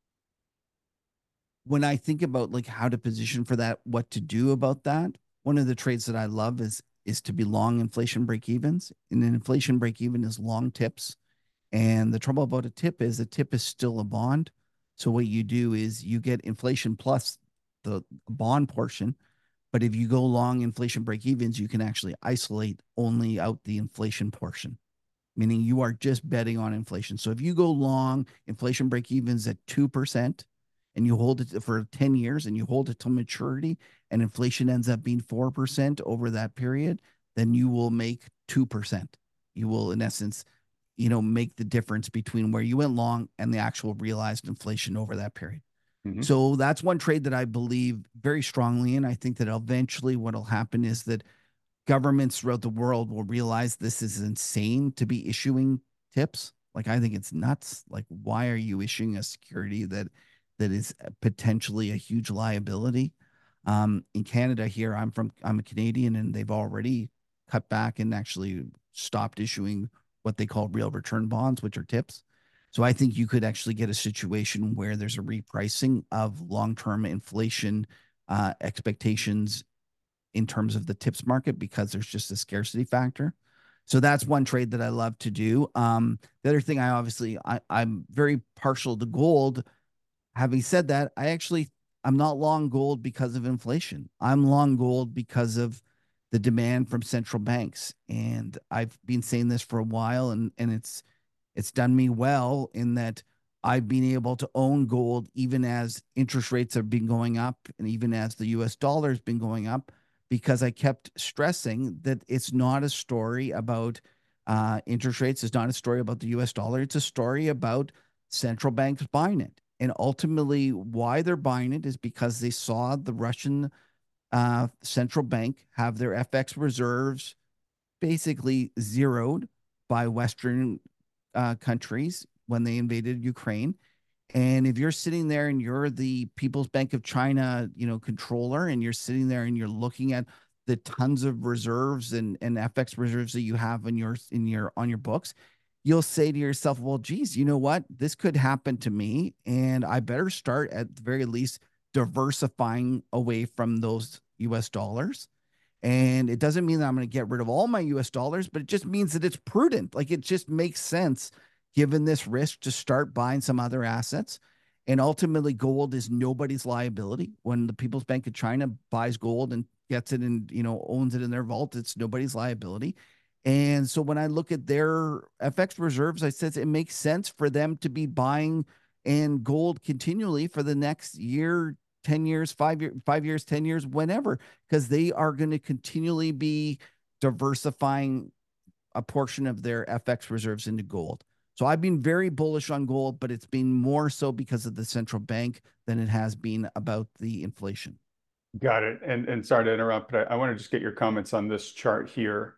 when I think about like how to position for that, what to do about that, one of the trades that I love is is to be long inflation break evens. And an inflation break even is long tips. And the trouble about a tip is a tip is still a bond. So what you do is you get inflation plus the bond portion. But if you go long inflation break evens, you can actually isolate only out the inflation portion, meaning you are just betting on inflation. So if you go long inflation break evens at two percent and you hold it for ten years and you hold it till maturity and inflation ends up being four percent over that period, then you will make two percent. You will, in essence, you know, make the difference between where you went long and the actual realized inflation over that period. Mm-hmm. So that's one trade that I believe very strongly in. I think that eventually what will happen is that governments throughout the world will realize this is insane to be issuing tips. Like I think it's nuts. Like why are you issuing a security that that is potentially a huge liability? Um, in Canada here, I'm from I'm a Canadian, and they've already cut back and actually stopped issuing what they call real return bonds, which are tips. So I think you could actually get a situation where there's a repricing of long-term inflation uh, expectations in terms of the tips market because there's just a scarcity factor. So that's one trade that I love to do. Um, the other thing I obviously I, I'm very partial to gold. Having said that, I actually I'm not long gold because of inflation. I'm long gold because of the demand from central banks. And I've been saying this for a while, and and it's it's done me well in that I've been able to own gold even as interest rates have been going up and even as the U S dollar has been going up, because I kept stressing that it's not a story about uh, interest rates. It's not a story about the U S dollar. It's a story about central banks buying it. And ultimately, why they're buying it is because they saw the Russian uh, central bank have their F X reserves basically zeroed by Western uh, countries when they invaded Ukraine. And if you're sitting there and you're the People's Bank of China, you know, controller, and you're sitting there and you're looking at the tons of reserves and, and F X reserves that you have in your in your on your books, you'll say to yourself, well, geez, you know what? This could happen to me, and I better start at the very least diversifying away from those U S dollars. And it doesn't mean that I'm going to get rid of all my U S dollars, but it just means that it's prudent. Like it just makes sense given this risk to start buying some other assets. And ultimately, gold is nobody's liability. When the People's Bank of China buys gold and gets it and, you know, owns it in their vault, it's nobody's liability. And so when I look at their F X reserves, I said it makes sense for them to be buying and gold continually for the next year, ten years, five years, five years, ten years, whenever, because they are going to continually be diversifying a portion of their F X reserves into gold. So I've been very bullish on gold, but it's been more so because of the central bank than it has been about the inflation. Got it. And and sorry to interrupt, but I, I want to just get your comments on this chart here.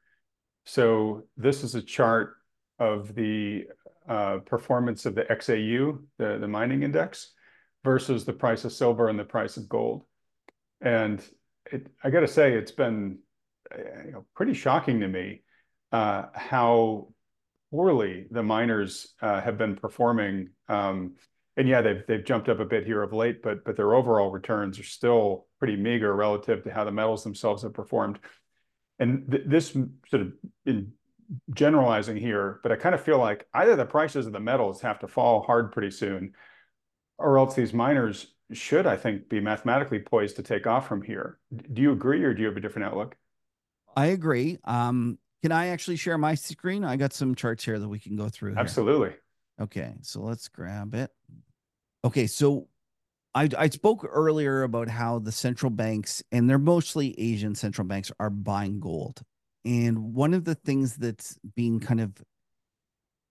So this is a chart of the uh, performance of the X A U, the, the mining index, versus the price of silver and the price of gold. And it, I got to say, it's been uh, you know, pretty shocking to me uh, how poorly the miners uh, have been performing. Um, and yeah, they've they've jumped up a bit here of late, but but their overall returns are still pretty meager relative to how the metals themselves have performed. And th this sort of in generalizing here, but I kind of feel like either the prices of the metals have to fall hard pretty soon, or else these miners should, I think, be mathematically poised to take off from here. Do you agree, or do you have a different outlook? I agree. Um, can I actually share my screen? I got some charts here that we can go through here. Absolutely. Okay, so let's grab it. Okay, so I, I spoke earlier about how the central banks, and they're mostly Asian central banks, are buying gold. And one of the things that's being kind of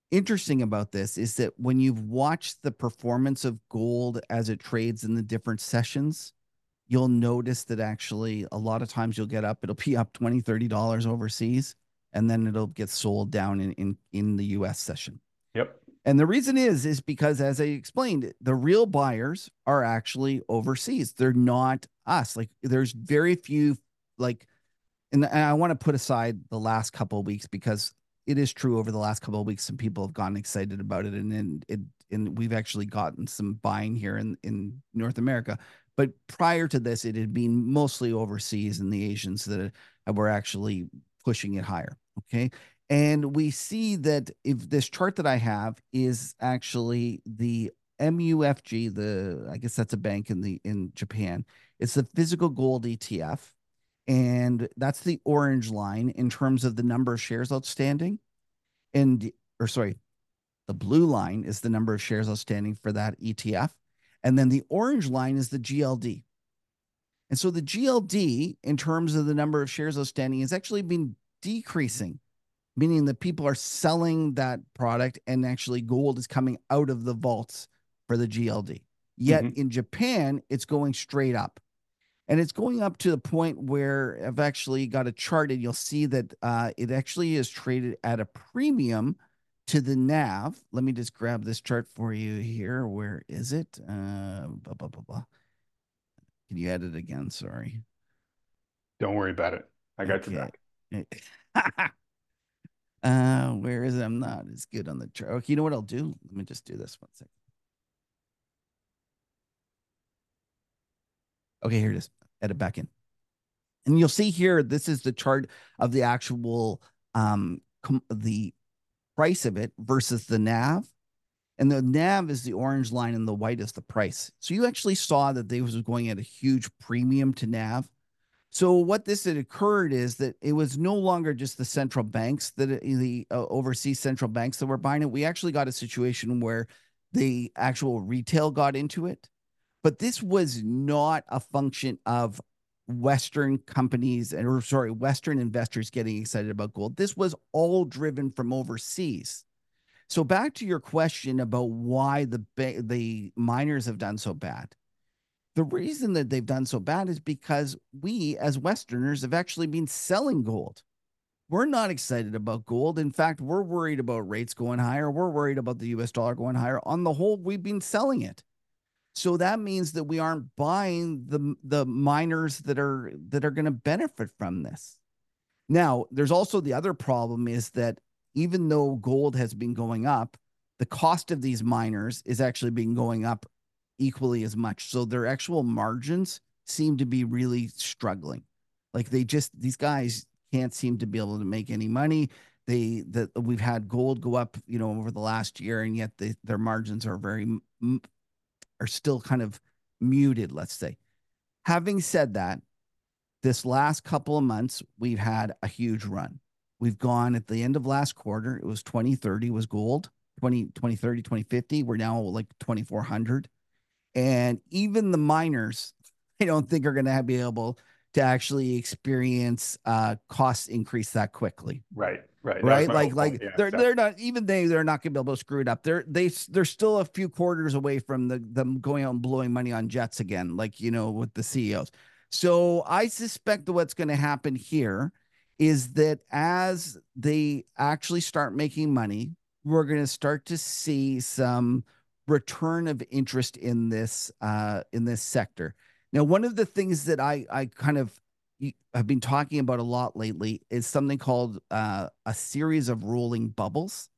interesting about this is that when you've watched the performance of gold as it trades in the different sessions, you'll notice that actually a lot of times you'll get up, it'll be up twenty, thirty dollars overseas, and then it'll get sold down in, in, in the U S session. Yep. And the reason is, is because as I explained, the real buyers are actually overseas. They're not us. Like there's very few, like, and, and I want to put aside the last couple of weeks because it is true over the last couple of weeks, some people have gotten excited about it. And then it, and we've actually gotten some buying here in, in North America. But prior to this, it had been mostly overseas and the Asians that were actually pushing it higher. Okay. And we see that if this chart that I have is actually the M U F G, the I guess that's a bank in the in Japan. It's the physical gold E T F. And that's the orange line in terms of the number of shares outstanding. And or sorry, the blue line is the number of shares outstanding for that E T F. And then the orange line is the G L D. And so the G L D, in terms of the number of shares outstanding, has actually been decreasing, meaning that people are selling that product and actually gold is coming out of the vaults for the G L D. Yet mm-hmm. in Japan, it's going straight up. And it's going up to the point where I've actually got a chart and you'll see that uh, it actually is traded at a premium to the N A V. Let me just grab this chart for you here. Where is it? Uh, blah, blah, blah, blah. Can you edit again? Sorry. Don't worry about it. I got okay. you back. uh, where is it? I'm not as good on the chart. Okay, you know what I'll do? Let me just do this one second. Okay, here it is. Edit back in. And you'll see here, this is the chart of the actual, um, the price of it versus the N A V. And the N A V is the orange line and the white is the price. So you actually saw that they was going at a huge premium to N A V. So what this had occurred is that it was no longer just the central banks, that the uh, overseas central banks that were buying it. We actually got a situation where the actual retail got into it. But this was not a function of Western companies, or sorry, Western investors getting excited about gold. This was all driven from overseas. So back to your question about why the the miners have done so bad. The reason that they've done so bad is because we as Westerners have actually been selling gold. We're not excited about gold. In fact, we're worried about rates going higher. We're worried about the U S dollar going higher. On the whole, we've been selling it. So that means that we aren't buying the, the miners that are that are going to benefit from this. Now, there's also the other problem is that even though gold has been going up, the cost of these miners is actually been going up equally as much. So their actual margins seem to be really struggling. Like they just, these guys can't seem to be able to make any money. They, that we've had gold go up, you know, over the last year, and yet they, their margins are very, are still kind of muted, let's say. Having said that, this last couple of months, we've had a huge run. We've gone at the end of last quarter, it was twenty thirty was gold, twenty, twenty thirty, twenty fifty. We're now like twenty-four hundred. And even the miners, I don't think are going to be able to actually experience uh, cost increase that quickly. Right. Right. Right. Like, like yeah, they're, they're not, even they, they're not going to be able to screw it up. They're, they, they're still a few quarters away from the, them going out and blowing money on jets again, like, you know, with the C E Os. So I suspect that what's going to happen here is that as they actually start making money, we're going to start to see some return of interest in this, uh, in this sector. Now, one of the things that I, I kind of, I've been talking about a lot lately is something called uh, a series of rolling bubbles.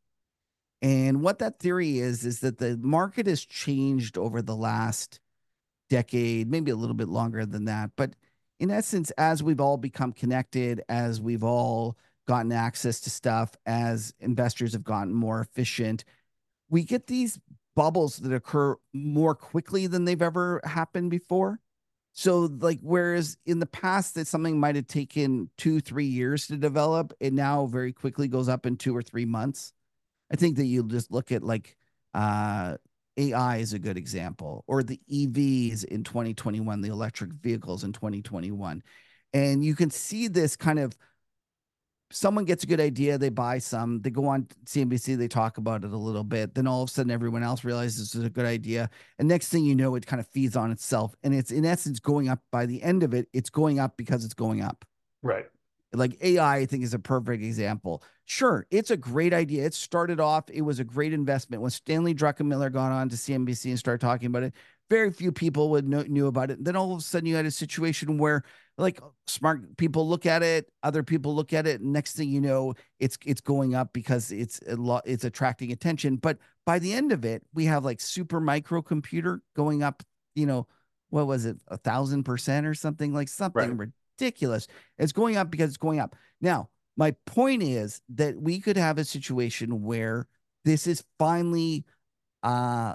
And what that theory is, is that the market has changed over the last decade, maybe a little bit longer than that. But in essence, as we've all become connected, as we've all gotten access to stuff, as investors have gotten more efficient, we get these bubbles that occur more quickly than they've ever happened before. So like, whereas in the past that something might have taken two, three years to develop, it now very quickly goes up in two or three months. I think that you'll just look at like uh, A I is a good example, or the E Vs in twenty twenty-one, the electric vehicles in twenty twenty-one. And you can see this kind of someone gets a good idea, they buy some, they go on C N B C, they talk about it a little bit. Then all of a sudden, everyone else realizes this is a good idea. And next thing you know, it kind of feeds on itself. And it's in essence going up by the end of it, it's going up because it's going up. Right. Like A I, I I think is a perfect example. Sure, it's a great idea. It started off, it was a great investment. When Stanley Druckenmiller got on to C N B C and started talking about it, very few people would know, knew about it. Then all of a sudden, you had a situation where, like, smart people look at it, other people look at it, and next thing you know, it's it's going up because it's a lot, it's attracting attention. But by the end of it, we have like super microcomputer going up. You know, what was it, a thousand percent or something, like something Right. ridiculous. It's going up because it's going up. Now, my point is that we could have a situation where this is finally uh,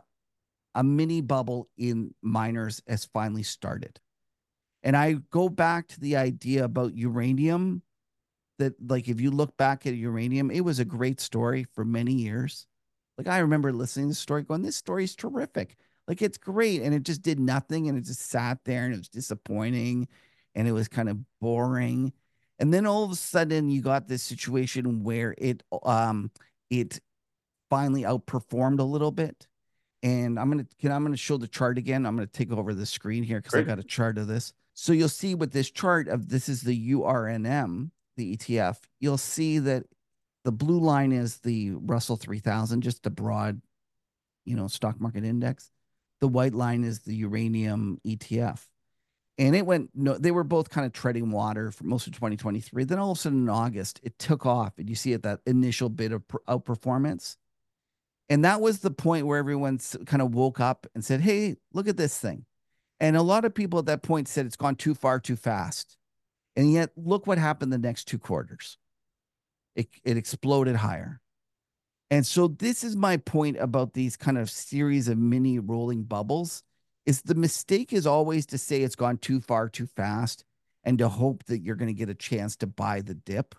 a mini bubble in miners has finally started. And I go back to the idea about uranium that, like, if you look back at uranium, it was a great story for many years. Like, I remember listening to the story going, this story is terrific. Like, it's great. And it just did nothing. And it just sat there and it was disappointing and it was kind of boring. And then all of a sudden you got this situation where it, um, it finally outperformed a little bit. And I'm gonna can I'm gonna show the chart again. I'm gonna take over the screen here because I Great. got a chart of this. So you'll see with this chart of this is the U R N M, the E T F. You'll see that the blue line is the Russell three thousand, just a broad, you know, stock market index. The white line is the uranium E T F. And it went, no, they were both kind of treading water for most of twenty twenty-three. Then all of a sudden in August, it took off. And you see it, that initial bit of outperformance. And that was the point where everyone kind of woke up and said, hey, look at this thing. And a lot of people at that point said it's gone too far, too fast. And yet, look what happened the next two quarters. It, it exploded higher. And so this is my point about these kind of series of mini rolling bubbles is the mistake is always to say it's gone too far, too fast, and to hope that you're going to get a chance to buy the dip.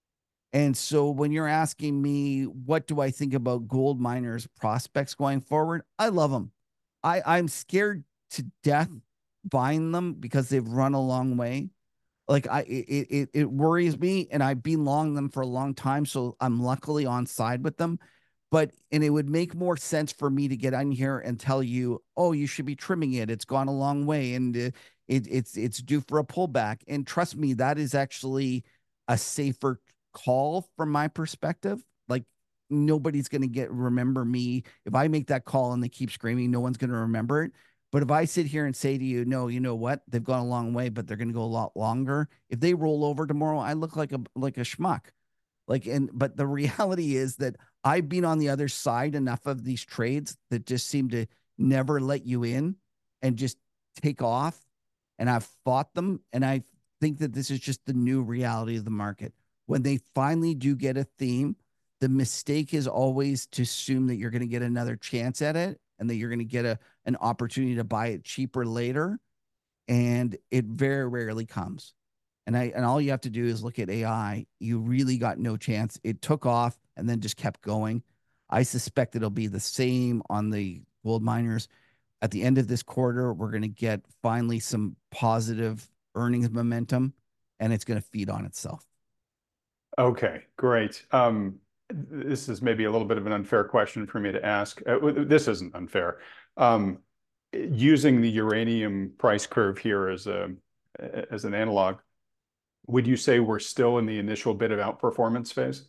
And so when you're asking me, what do I think about gold miners prospects going forward? I love them. I, I'm scared to death buying them because they've run a long way. Like I, it, it, it worries me, and I've been long them for a long time. So I'm luckily on side with them. But, and it would make more sense for me to get on here and tell you, oh, you should be trimming it. It's gone a long way and uh, it, it's, it's due for a pullback. And trust me, that is actually a safer call from my perspective. Like, nobody's going to get, remember me. If I make that call and they keep screaming, no one's going to remember it. But if I sit here and say to you, no, you know what? They've gone a long way, but they're going to go a lot longer. If they roll over tomorrow, I look like a, like a schmuck. Like, and, but the reality is that I've been on the other side enough of these trades that just seem to never let you in and just take off. And I've fought them. And I think that this is just the new reality of the market. When they finally do get a theme, the mistake is always to assume that you're going to get another chance at it and that you're going to get a, an opportunity to buy it cheaper later. And it very rarely comes. And I and all you have to do is look at A I. You really got no chance. It took off and then just kept going. I suspect it'll be the same on the gold miners. At the end of this quarter, we're going to get finally some positive earnings momentum, and it's going to feed on itself. Okay, great. Um, this is maybe a little bit of an unfair question for me to ask. Uh, this isn't unfair. Um, using the uranium price curve here as a as an analog, would you say we're still in the initial bit of outperformance phase?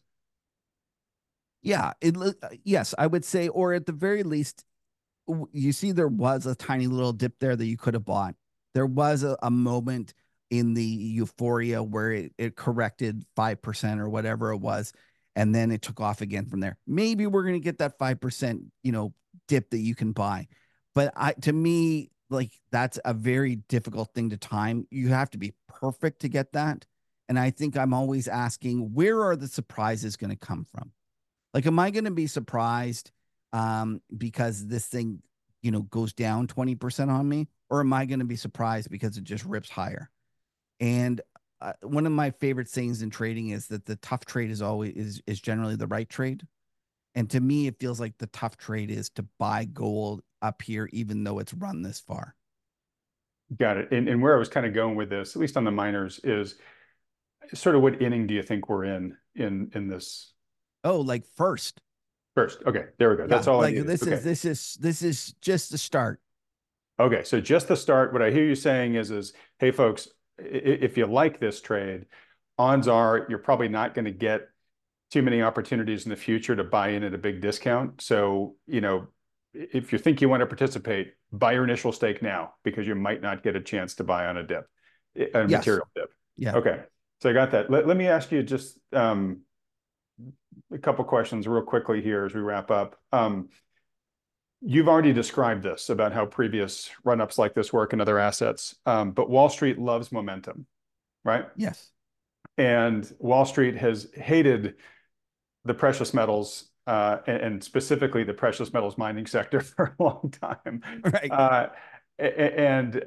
Yeah, it yes, I would say, or at the very least, you see there was a tiny little dip there that you could have bought. There was a, a moment in the euphoria where it, it corrected five percent or whatever it was, and then it took off again from there. Maybe we're going to get that five percent, you know, dip that you can buy. But I, to me, like, that's a very difficult thing to time. You have to be perfect to get that. And I think I'm always asking, where are the surprises going to come from? Like, am I going to be surprised um, because this thing, you know, goes down twenty percent on me? Or am I going to be surprised because it just rips higher? And uh, one of my favorite sayings in trading is that the tough trade is always is, is generally the right trade. And to me, it feels like the tough trade is to buy gold up here, even though it's run this far. Got it. And, and where I was kind of going with this, at least on the miners, is sort of what inning do you think we're in in in this? Oh, like first. First, okay, there we go. That's Yeah, all I like needed. this is Okay. this is this is just the start. Okay, so just the start, what I hear you saying is, is hey, folks, if you like this trade, odds are you're probably not going to get too many opportunities in the future to buy in at a big discount. So, you know, if you think you want to participate, buy your initial stake now because you might not get a chance to buy on a dip, a Yes. material dip. Yeah. Okay, so I got that. Let, let me ask you just um, a couple questions real quickly here as we wrap up. Um, You've already described this about how previous run-ups like this work in other assets, um, but Wall Street loves momentum, right? Yes. And Wall Street has hated the precious metals uh, and, and specifically the precious metals mining sector for a long time. Right. Uh, and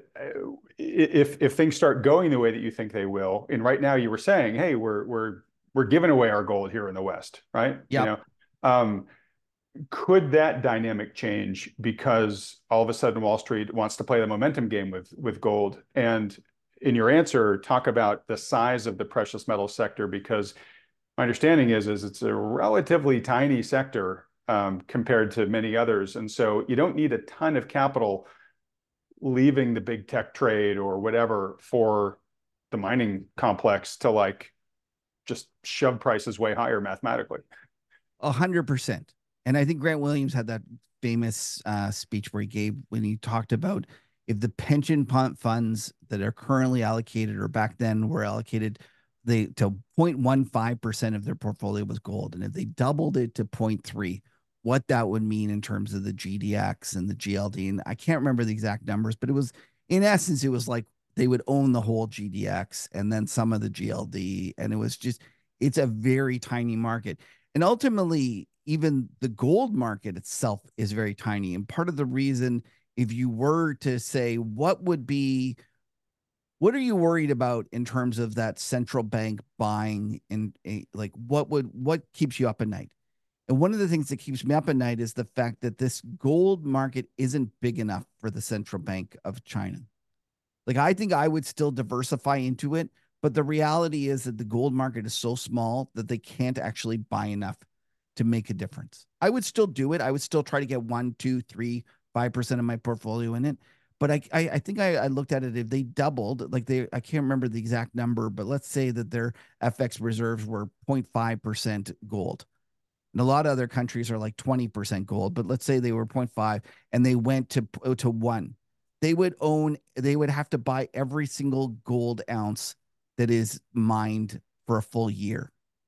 if if things start going the way that you think they will, and right now you were saying, hey, we're we're we're giving away our gold here in the West, right? You Yep. know, um, could that dynamic change because all of a sudden Wall Street wants to play the momentum game with with gold? And in your answer, talk about the size of the precious metal sector because my understanding is is it's a relatively tiny sector um, compared to many others, and so you don't need a ton of capital leaving the big tech trade or whatever for the mining complex to like just shove prices way higher mathematically. A hundred percent. And I think Grant Williams had that famous uh, speech where he gave when he talked about if the pension funds that are currently allocated or back then were allocated they to zero point one five percent of their portfolio was gold. And if they doubled it to zero point three, what that would mean in terms of the G D X and the G L D. And I can't remember the exact numbers, but it was in essence, it was like they would own the whole G D X and then some of the G L D. And it was just, it's a very tiny market. And ultimately, even the gold market itself is very tiny. And part of the reason, if you were to say, what would be, what are you worried about in terms of that central bank buying and like what would, what keeps you up at night? And one of the things that keeps me up at night is the fact that this gold market isn't big enough for the central bank of China. Like, I think I would still diversify into it, but the reality is that the gold market is so small that they can't actually buy enough to make a difference. I would still do it. I would still try to get one, two, three, five percent of my portfolio in it. But I, I, I think I, I looked at it. If they doubled, like they, I can't remember the exact number, but let's say that their F X reserves were zero point five percent gold. And a lot of other countries are like twenty percent gold, but let's say they were zero point five and they went to to one. They would own, they would have to buy every single gold ounce that is mined for a full year.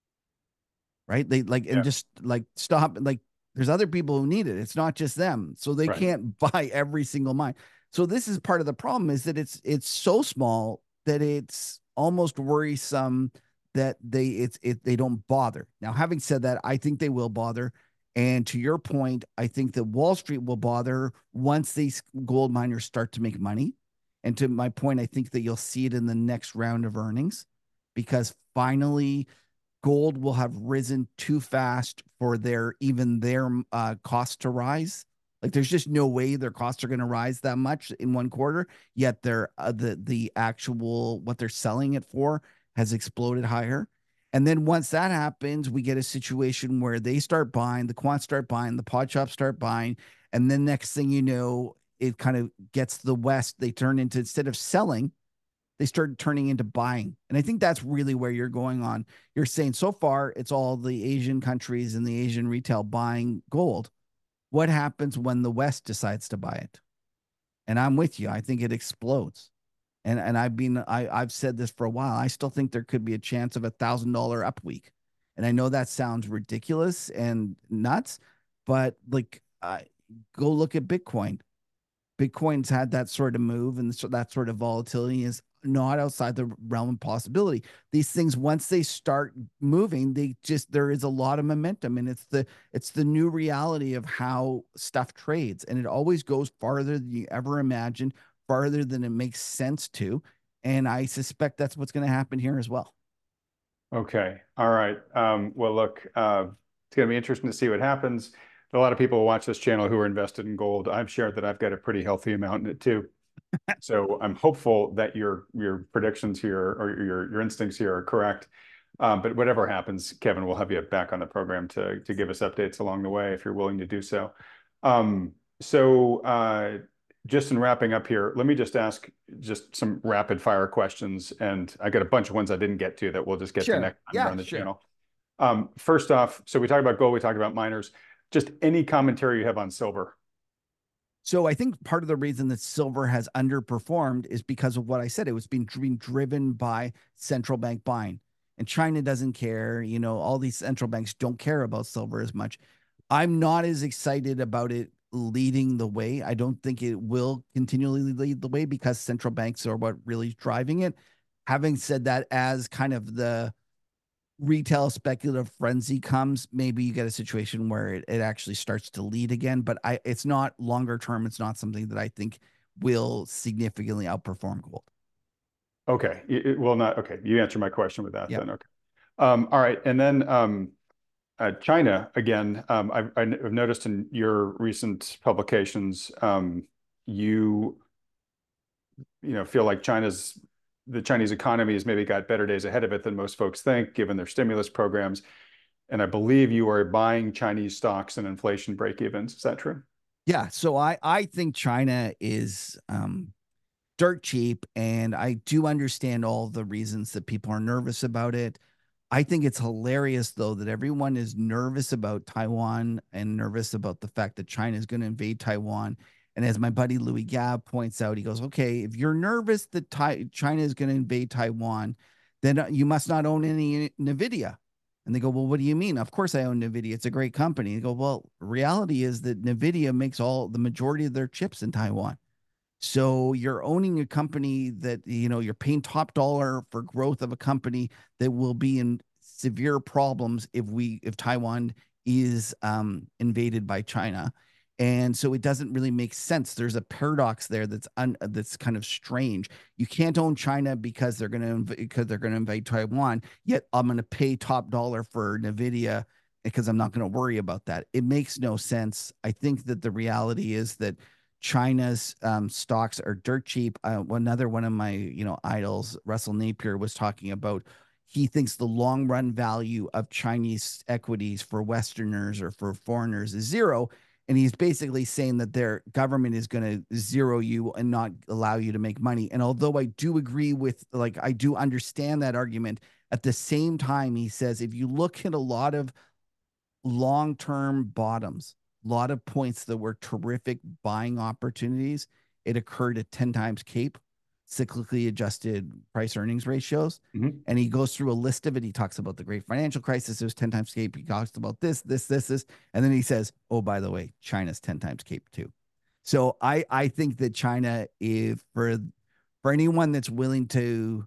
Right? They like, and Yeah, just like stop, like there's other people who need it. It's not just them. So they right. can't buy every single mine. So this is part of the problem is that it's it's so small that it's almost worrisome that they it's it they don't bother. Now, having said that, I think they will bother. And to your point, I think that Wall Street will bother once these gold miners start to make money. And to my point, I think that you'll see it in the next round of earnings because finally gold will have risen too fast for their even their uh, cost to rise. Like there's just no way their costs are going to rise that much in one quarter. Yet their uh, the the actual what they're selling it for has exploded higher. And then once that happens, we get a situation where they start buying, the quants start buying, the pod shops start buying, and then next thing you know, it kind of gets the West. They turn into instead of selling, they started turning into buying. And I think that's really where you're going on. You're saying so far it's all the Asian countries and the Asian retail buying gold. What happens when the West decides to buy it? And I'm with you. I think it explodes. And and I've been I I've said this for a while. I still think there could be a chance of a thousand dollar up week. And I know that sounds ridiculous and nuts, but like uh, go look at Bitcoin. Bitcoin's had that sort of move and so that sort of volatility is not outside the realm of possibility. These things, once they start moving, they just there is a lot of momentum, and it's the it's the new reality of how stuff trades, and it always goes farther than you ever imagined, farther than it makes sense to. And I suspect that's what's going to happen here as well. Okay. All right. Um, well, look, uh, it's going to be interesting to see what happens. A lot of people who watch this channel who are invested in gold. I've shared that I've got a pretty healthy amount in it too. So I'm hopeful that your your predictions here or your your instincts here are correct. Um, but whatever happens, Kevin, we'll have you back on the program to to give us updates along the way if you're willing to do so. Um, so uh, just in wrapping up here, let me just ask just some rapid fire questions, and I got a bunch of ones I didn't get to that we'll just get to Sure. next time Yeah, around the sure. channel. Um, first off, so we talked about gold, we talked about miners. Just any commentary you have on silver. So I think part of the reason that silver has underperformed is because of what I said. It was being, being driven by central bank buying. And China doesn't care. You know, all these central banks don't care about silver as much. I'm not as excited about it leading the way. I don't think it will continually lead the way because central banks are what really is driving it. Having said that, as kind of the retail speculative frenzy comes, maybe you get a situation where it, it actually starts to lead again. But I, it's not longer term. It's not something that I think will significantly outperform gold. Okay, it, it will not. Okay, you answer my question with that Yep. then. Okay. Um, all right, and then um, uh, China again. Um, I've, I've noticed in your recent publications, um, you you know feel like China's the Chinese economy has maybe got better days ahead of it than most folks think, given their stimulus programs. And I believe you are buying Chinese stocks and inflation break-evens. Is that true? Yeah. So I, I think China is um, dirt cheap. And I do understand all the reasons that people are nervous about it. I think it's hilarious, though, that everyone is nervous about Taiwan and nervous about the fact that China is going to invade Taiwan. And as my buddy Louis Gab points out, he goes, okay, if you're nervous that Tai China is going to invade Taiwan, then uh, you must not own any NVIDIA. And they go, well, what do you mean? Of course I own NVIDIA. It's a great company. They go, well, reality is that NVIDIA makes all the majority of their chips in Taiwan. So you're owning a company that, you know, you're paying top dollar for growth of a company that will be in severe problems if we if Taiwan is um, invaded by China. And so it doesn't really make sense. There's a paradox there that's un, that's kind of strange. You can't own China because they're going to because they're going to invade Taiwan. Yet I'm going to pay top dollar for Nvidia because I'm not going to worry about that. It makes no sense. I think that the reality is that China's um, stocks are dirt cheap. Uh, another one of my, you know, idols, Russell Napier, was talking about. He thinks the long run value of Chinese equities for Westerners or for foreigners is zero. And he's basically saying that their government is going to zero you and not allow you to make money. And although I do agree with, like, I do understand that argument, at the same time, he says if you look at a lot of long term bottoms, a lot of points that were terrific buying opportunities. It occurred at ten times CAPE, cyclically adjusted price earnings ratios. Mm-hmm. And he goes through a list of it. He talks about the great financial crisis. It was ten times CAPE. He talks about this, this, this, this. And then he says, oh, by the way, China's ten times CAPE too. So I, I think that China, if for, for anyone that's willing to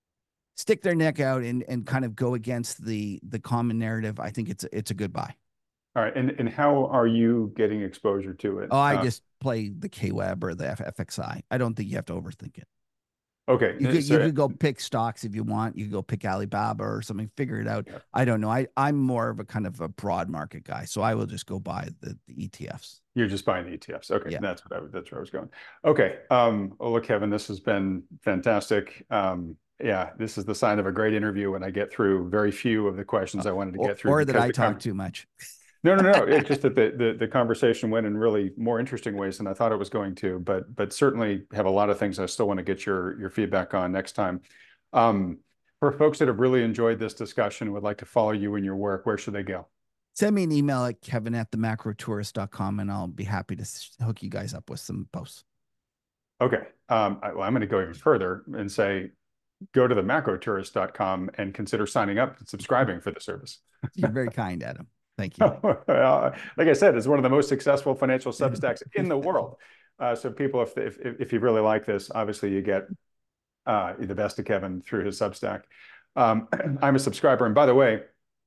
stick their neck out and and kind of go against the the common narrative, I think it's it's a good buy. All right, and and how are you getting exposure to it? Oh, I Uh, just play the K Web or the F X I. I don't think you have to overthink it. okay, You uh, could you so could go pick stocks if you want. You could go pick Alibaba or something. Figure it out. yeah, I don't know. I I'm more of a kind of a broad market guy, so I will just go buy the, the E T Fs. you're just buying the E T Fs. Okay, Yeah, that's what I that's where I was going. Okay, um, well, look, Kevin, this has been fantastic. Um, yeah, this is the sign of a great interview when I get through very few of the questions uh, I wanted to or get through or that because I the talk con too much. no, no, no. It's just that the, the the conversation went in really more interesting ways than I thought it was going to. But but certainly have a lot of things I still want to get your your feedback on next time. Um, for folks that have really enjoyed this discussion and would like to follow you in your work, where should they go? Send me an email at kevin at the macro tourist dot com and I'll be happy to hook you guys up with some posts. Okay. Um, I, well, I'm going to go even further and say go to the macro tourist dot com and consider signing up and subscribing for the service. You're very kind, Adam. Thank you. Uh, like I said, it's one of the most successful financial substacks in the world. Uh, so people, if, if if you really like this, obviously you get uh, the best of Kevin through his Substack. Um, I'm a subscriber, and by the way,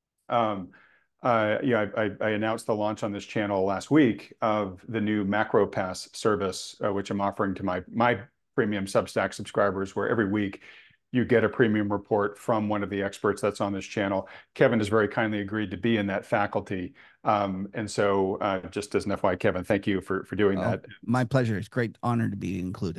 um, uh, yeah, I, I, I announced the launch on this channel last week of the new Macro Pass service, uh, which I'm offering to my my premium Substack subscribers, where every week you get a premium report from one of the experts that's on this channel. Kevin has very kindly agreed to be in that faculty. Um, and so uh, just as an F Y I, Kevin, thank you for, for doing Oh, that. my pleasure. It's a great honor to be included.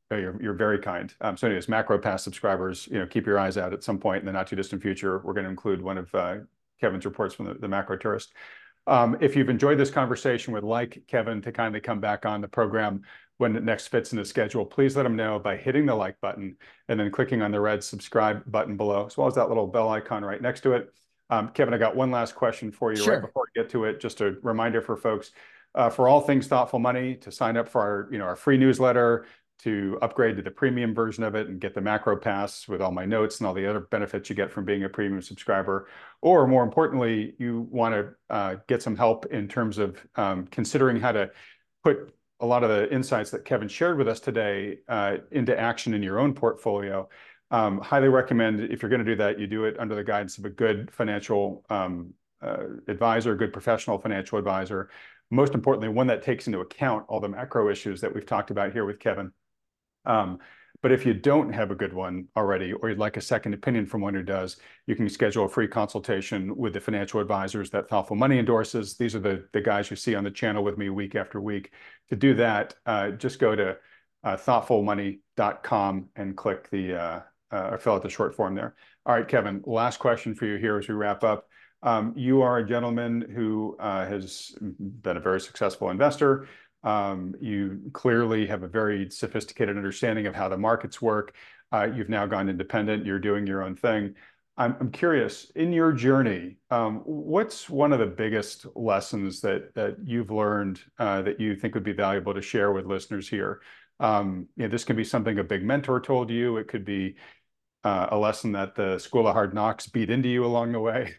Oh, you're, you're very kind. Um, so anyways, Macro Pass subscribers, you know, keep your eyes out at some point in the not too distant future. We're going to include one of uh, Kevin's reports from the, the Macro Tourist. Um, if you've enjoyed this conversation, would like Kevin to kindly come back on the program when it next fits in his schedule, please let him know by hitting the like button and then clicking on the red subscribe button below, as well as that little bell icon right next to it. Um, Kevin, I got one last question for you right Sure. before we get to it. Just a reminder for folks, uh, for all things Thoughtful Money, to sign up for our, you know, our free newsletter, to upgrade to the premium version of it and get the Macro Pass with all my notes and all the other benefits you get from being a premium subscriber. Or more importantly, you want to uh, get some help in terms of um, considering how to put a lot of the insights that Kevin shared with us today uh, into action in your own portfolio. Um, highly recommend, if you're going to do that, you do it under the guidance of a good financial um, uh, advisor, good professional financial advisor. Most importantly, one that takes into account all the macro issues that we've talked about here with Kevin. Um, but if you don't have a good one already, or you'd like a second opinion from one who does, you can schedule a free consultation with the financial advisors that Thoughtful Money endorses. These are the, the guys you see on the channel with me week after week. To do that, uh, just go to uh, thoughtful money dot com and click the, uh, uh, or fill out the short form there. All right, Kevin, last question for you here as we wrap up. Um, you are a gentleman who uh, has been a very successful investor. Um, you clearly have a very sophisticated understanding of how the markets work. Uh, you've now gone independent. You're doing your own thing. I'm, I'm curious, in your journey, um, what's one of the biggest lessons that that you've learned uh, that you think would be valuable to share with listeners here? Um, you know, this can be something a big mentor told you. It could be uh, a lesson that the School of Hard Knocks beat into you along the way.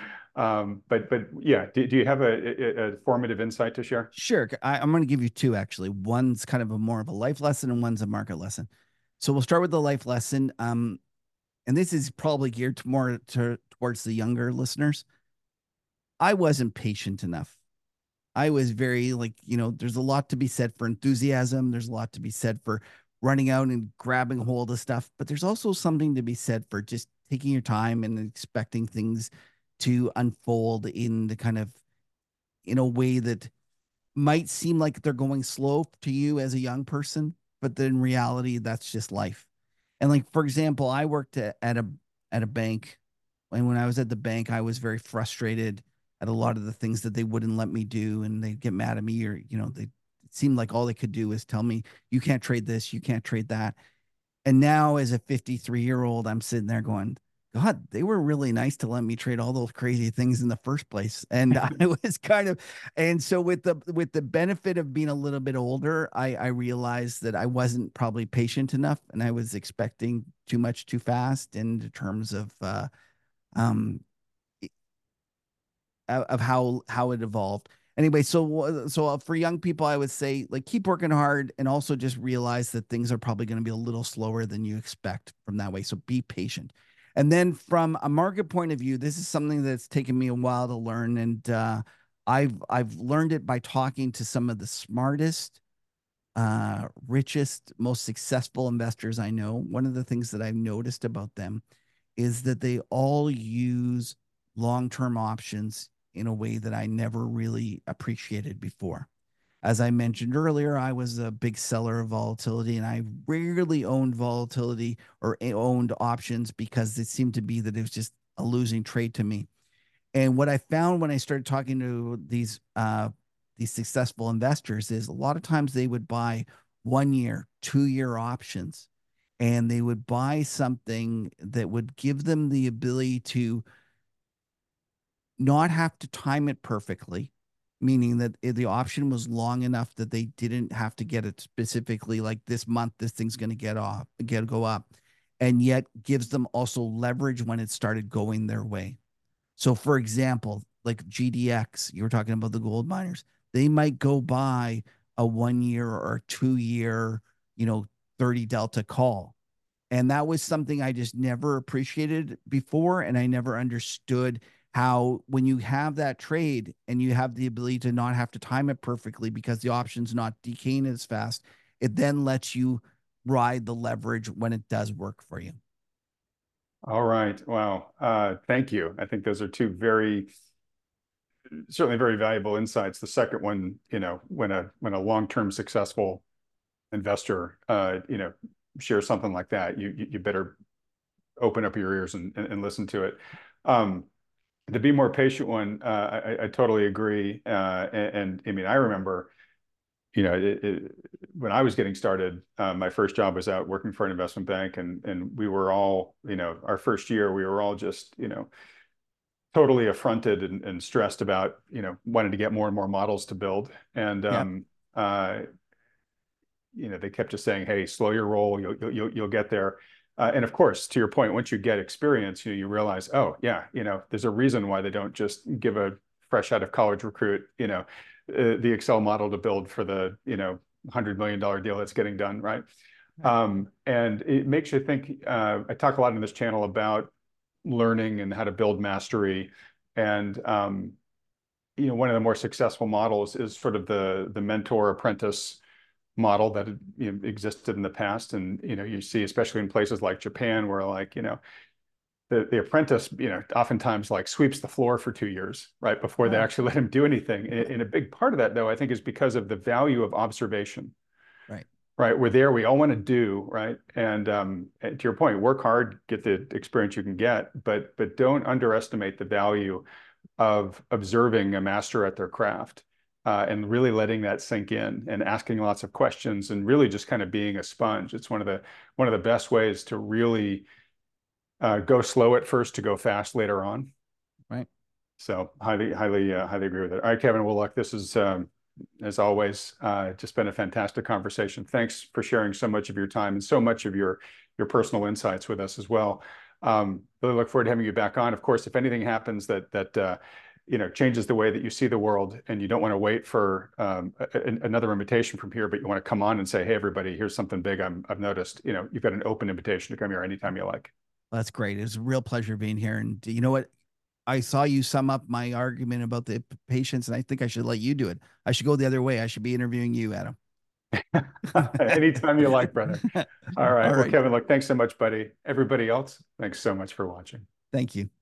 um, but but yeah, do, do you have a, a, a formative insight to share? Sure. I, I'm going to give you two actually. One's kind of a more of a life lesson, and one's a market lesson. So we'll start with the life lesson. Um, and this is probably geared to more to, towards the younger listeners. I wasn't patient enough. I was very like, you know, there's a lot to be said for enthusiasm. There's a lot to be said for running out and grabbing hold of stuff, but there's also something to be said for just taking your time and expecting things to unfold in the kind of in a way that might seem like they're going slow to you as a young person, but then in reality, that's just life. And like, for example, I worked at, at a at a bank, and when I was at the bank, I was very frustrated at a lot of the things that they wouldn't let me do, and they'd get mad at me, or you know, they it seemed like all they could do is tell me, "You can't trade this, you can't trade that." And now, as a fifty-three year old, I'm sitting there going, God, they were really nice to let me trade all those crazy things in the first place. And I was kind of, and so with the with the benefit of being a little bit older, I I realized that I wasn't probably patient enough, and I was expecting too much too fast in terms of uh, um of how how it evolved. Anyway, so so for young people, I would say like keep working hard, and also just realize that things are probably going to be a little slower than you expect from that way. So be patient. And then from a market point of view, this is something that's taken me a while to learn, and uh, I've I've learned it by talking to some of the smartest, uh, richest, most successful investors I know. One of the things that I've noticed about them is that they all use long-term options in a way that I never really appreciated before. As I mentioned earlier, I was a big seller of volatility, and I rarely owned volatility or owned options because it seemed to be that it was just a losing trade to me. And what I found when I started talking to these uh, these successful investors is a lot of times they would buy one year, two year options, and they would buy something that would give them the ability to not have to time it perfectly, meaning that the option was long enough that they didn't have to get it specifically like this month, this thing's going to get off, get go up, and yet gives them also leverage when it started going their way. So, for example, like G D X, you were talking about the gold miners, they might go buy a one year or two year, you know, thirty delta call. And that was something I just never appreciated before. And I never understood how, when you have that trade and you have the ability to not have to time it perfectly because the option's not decaying as fast, it then lets you ride the leverage when it does work for you. All right. Wow. Uh, thank you. I think those are two very, certainly very valuable insights. The second one, you know, when a when a long-term successful investor, uh, you know, shares something like that, you you better open up your ears and, and, and listen to it. Um, to be more patient one, uh, I, I totally agree. Uh, and, and I mean, I remember, you know, it, it, when I was getting started, uh, my first job was out working for an investment bank, and and we were all, you know, our first year, we were all just, you know, totally affronted and, and stressed about, you know, wanting to get more and more models to build. And Yeah. um, uh, you know, they kept just saying, "Hey, slow your roll. You'll you'll you'll get there." Uh, and of course, to your point, once you get experience, you know, you realize, oh yeah, you know, there's a reason why they don't just give a fresh out of college recruit, you know, uh, the Excel model to build for the, you know, hundred million dollar deal that's getting done, right? Right. Um, and it makes you think. Uh, I talk a lot in this channel about learning and how to build mastery, and um, you know, one of the more successful models is sort of the the mentor apprentice model that you know, existed in the past. And, you know, you see, especially in places like Japan, where like, you know, the, the apprentice, you know, oftentimes like sweeps the floor for two years, right, before they Oh, actually let him do anything. And, and a big part of that, though, I think is because of the value of observation, right. right? We're there, we all want to do, right? And um, and to your point, work hard, get the experience you can get, but but don't underestimate the value of observing a master at their craft, uh, and really letting that sink in and asking lots of questions and really just kind of being a sponge. It's one of the one of the best ways to really uh, go slow at first to go fast later on. Right. So highly, highly, uh, highly agree with it. All right, Kevin. Well, look, this is um, as always uh, just been a fantastic conversation. Thanks for sharing so much of your time and so much of your your personal insights with us as well. Um, really look forward to having you back on. Of course, if anything happens that that uh, you know changes the way that you see the world, and you don't want to wait for um, a, a, another invitation from here, but you want to come on and say, "Hey, everybody, here's something big I'm, I've noticed." You know, you've got an open invitation to come here anytime you like. That's great. It's a real pleasure being here. And you know what? I saw you sum up my argument about the patients, and I think I should let you do it. I should go the other way. I should be interviewing you, Adam. Anytime you like, brother. All right. All Well, right. Kevin, look, thanks so much, buddy. Everybody else, thanks so much for watching. Thank you.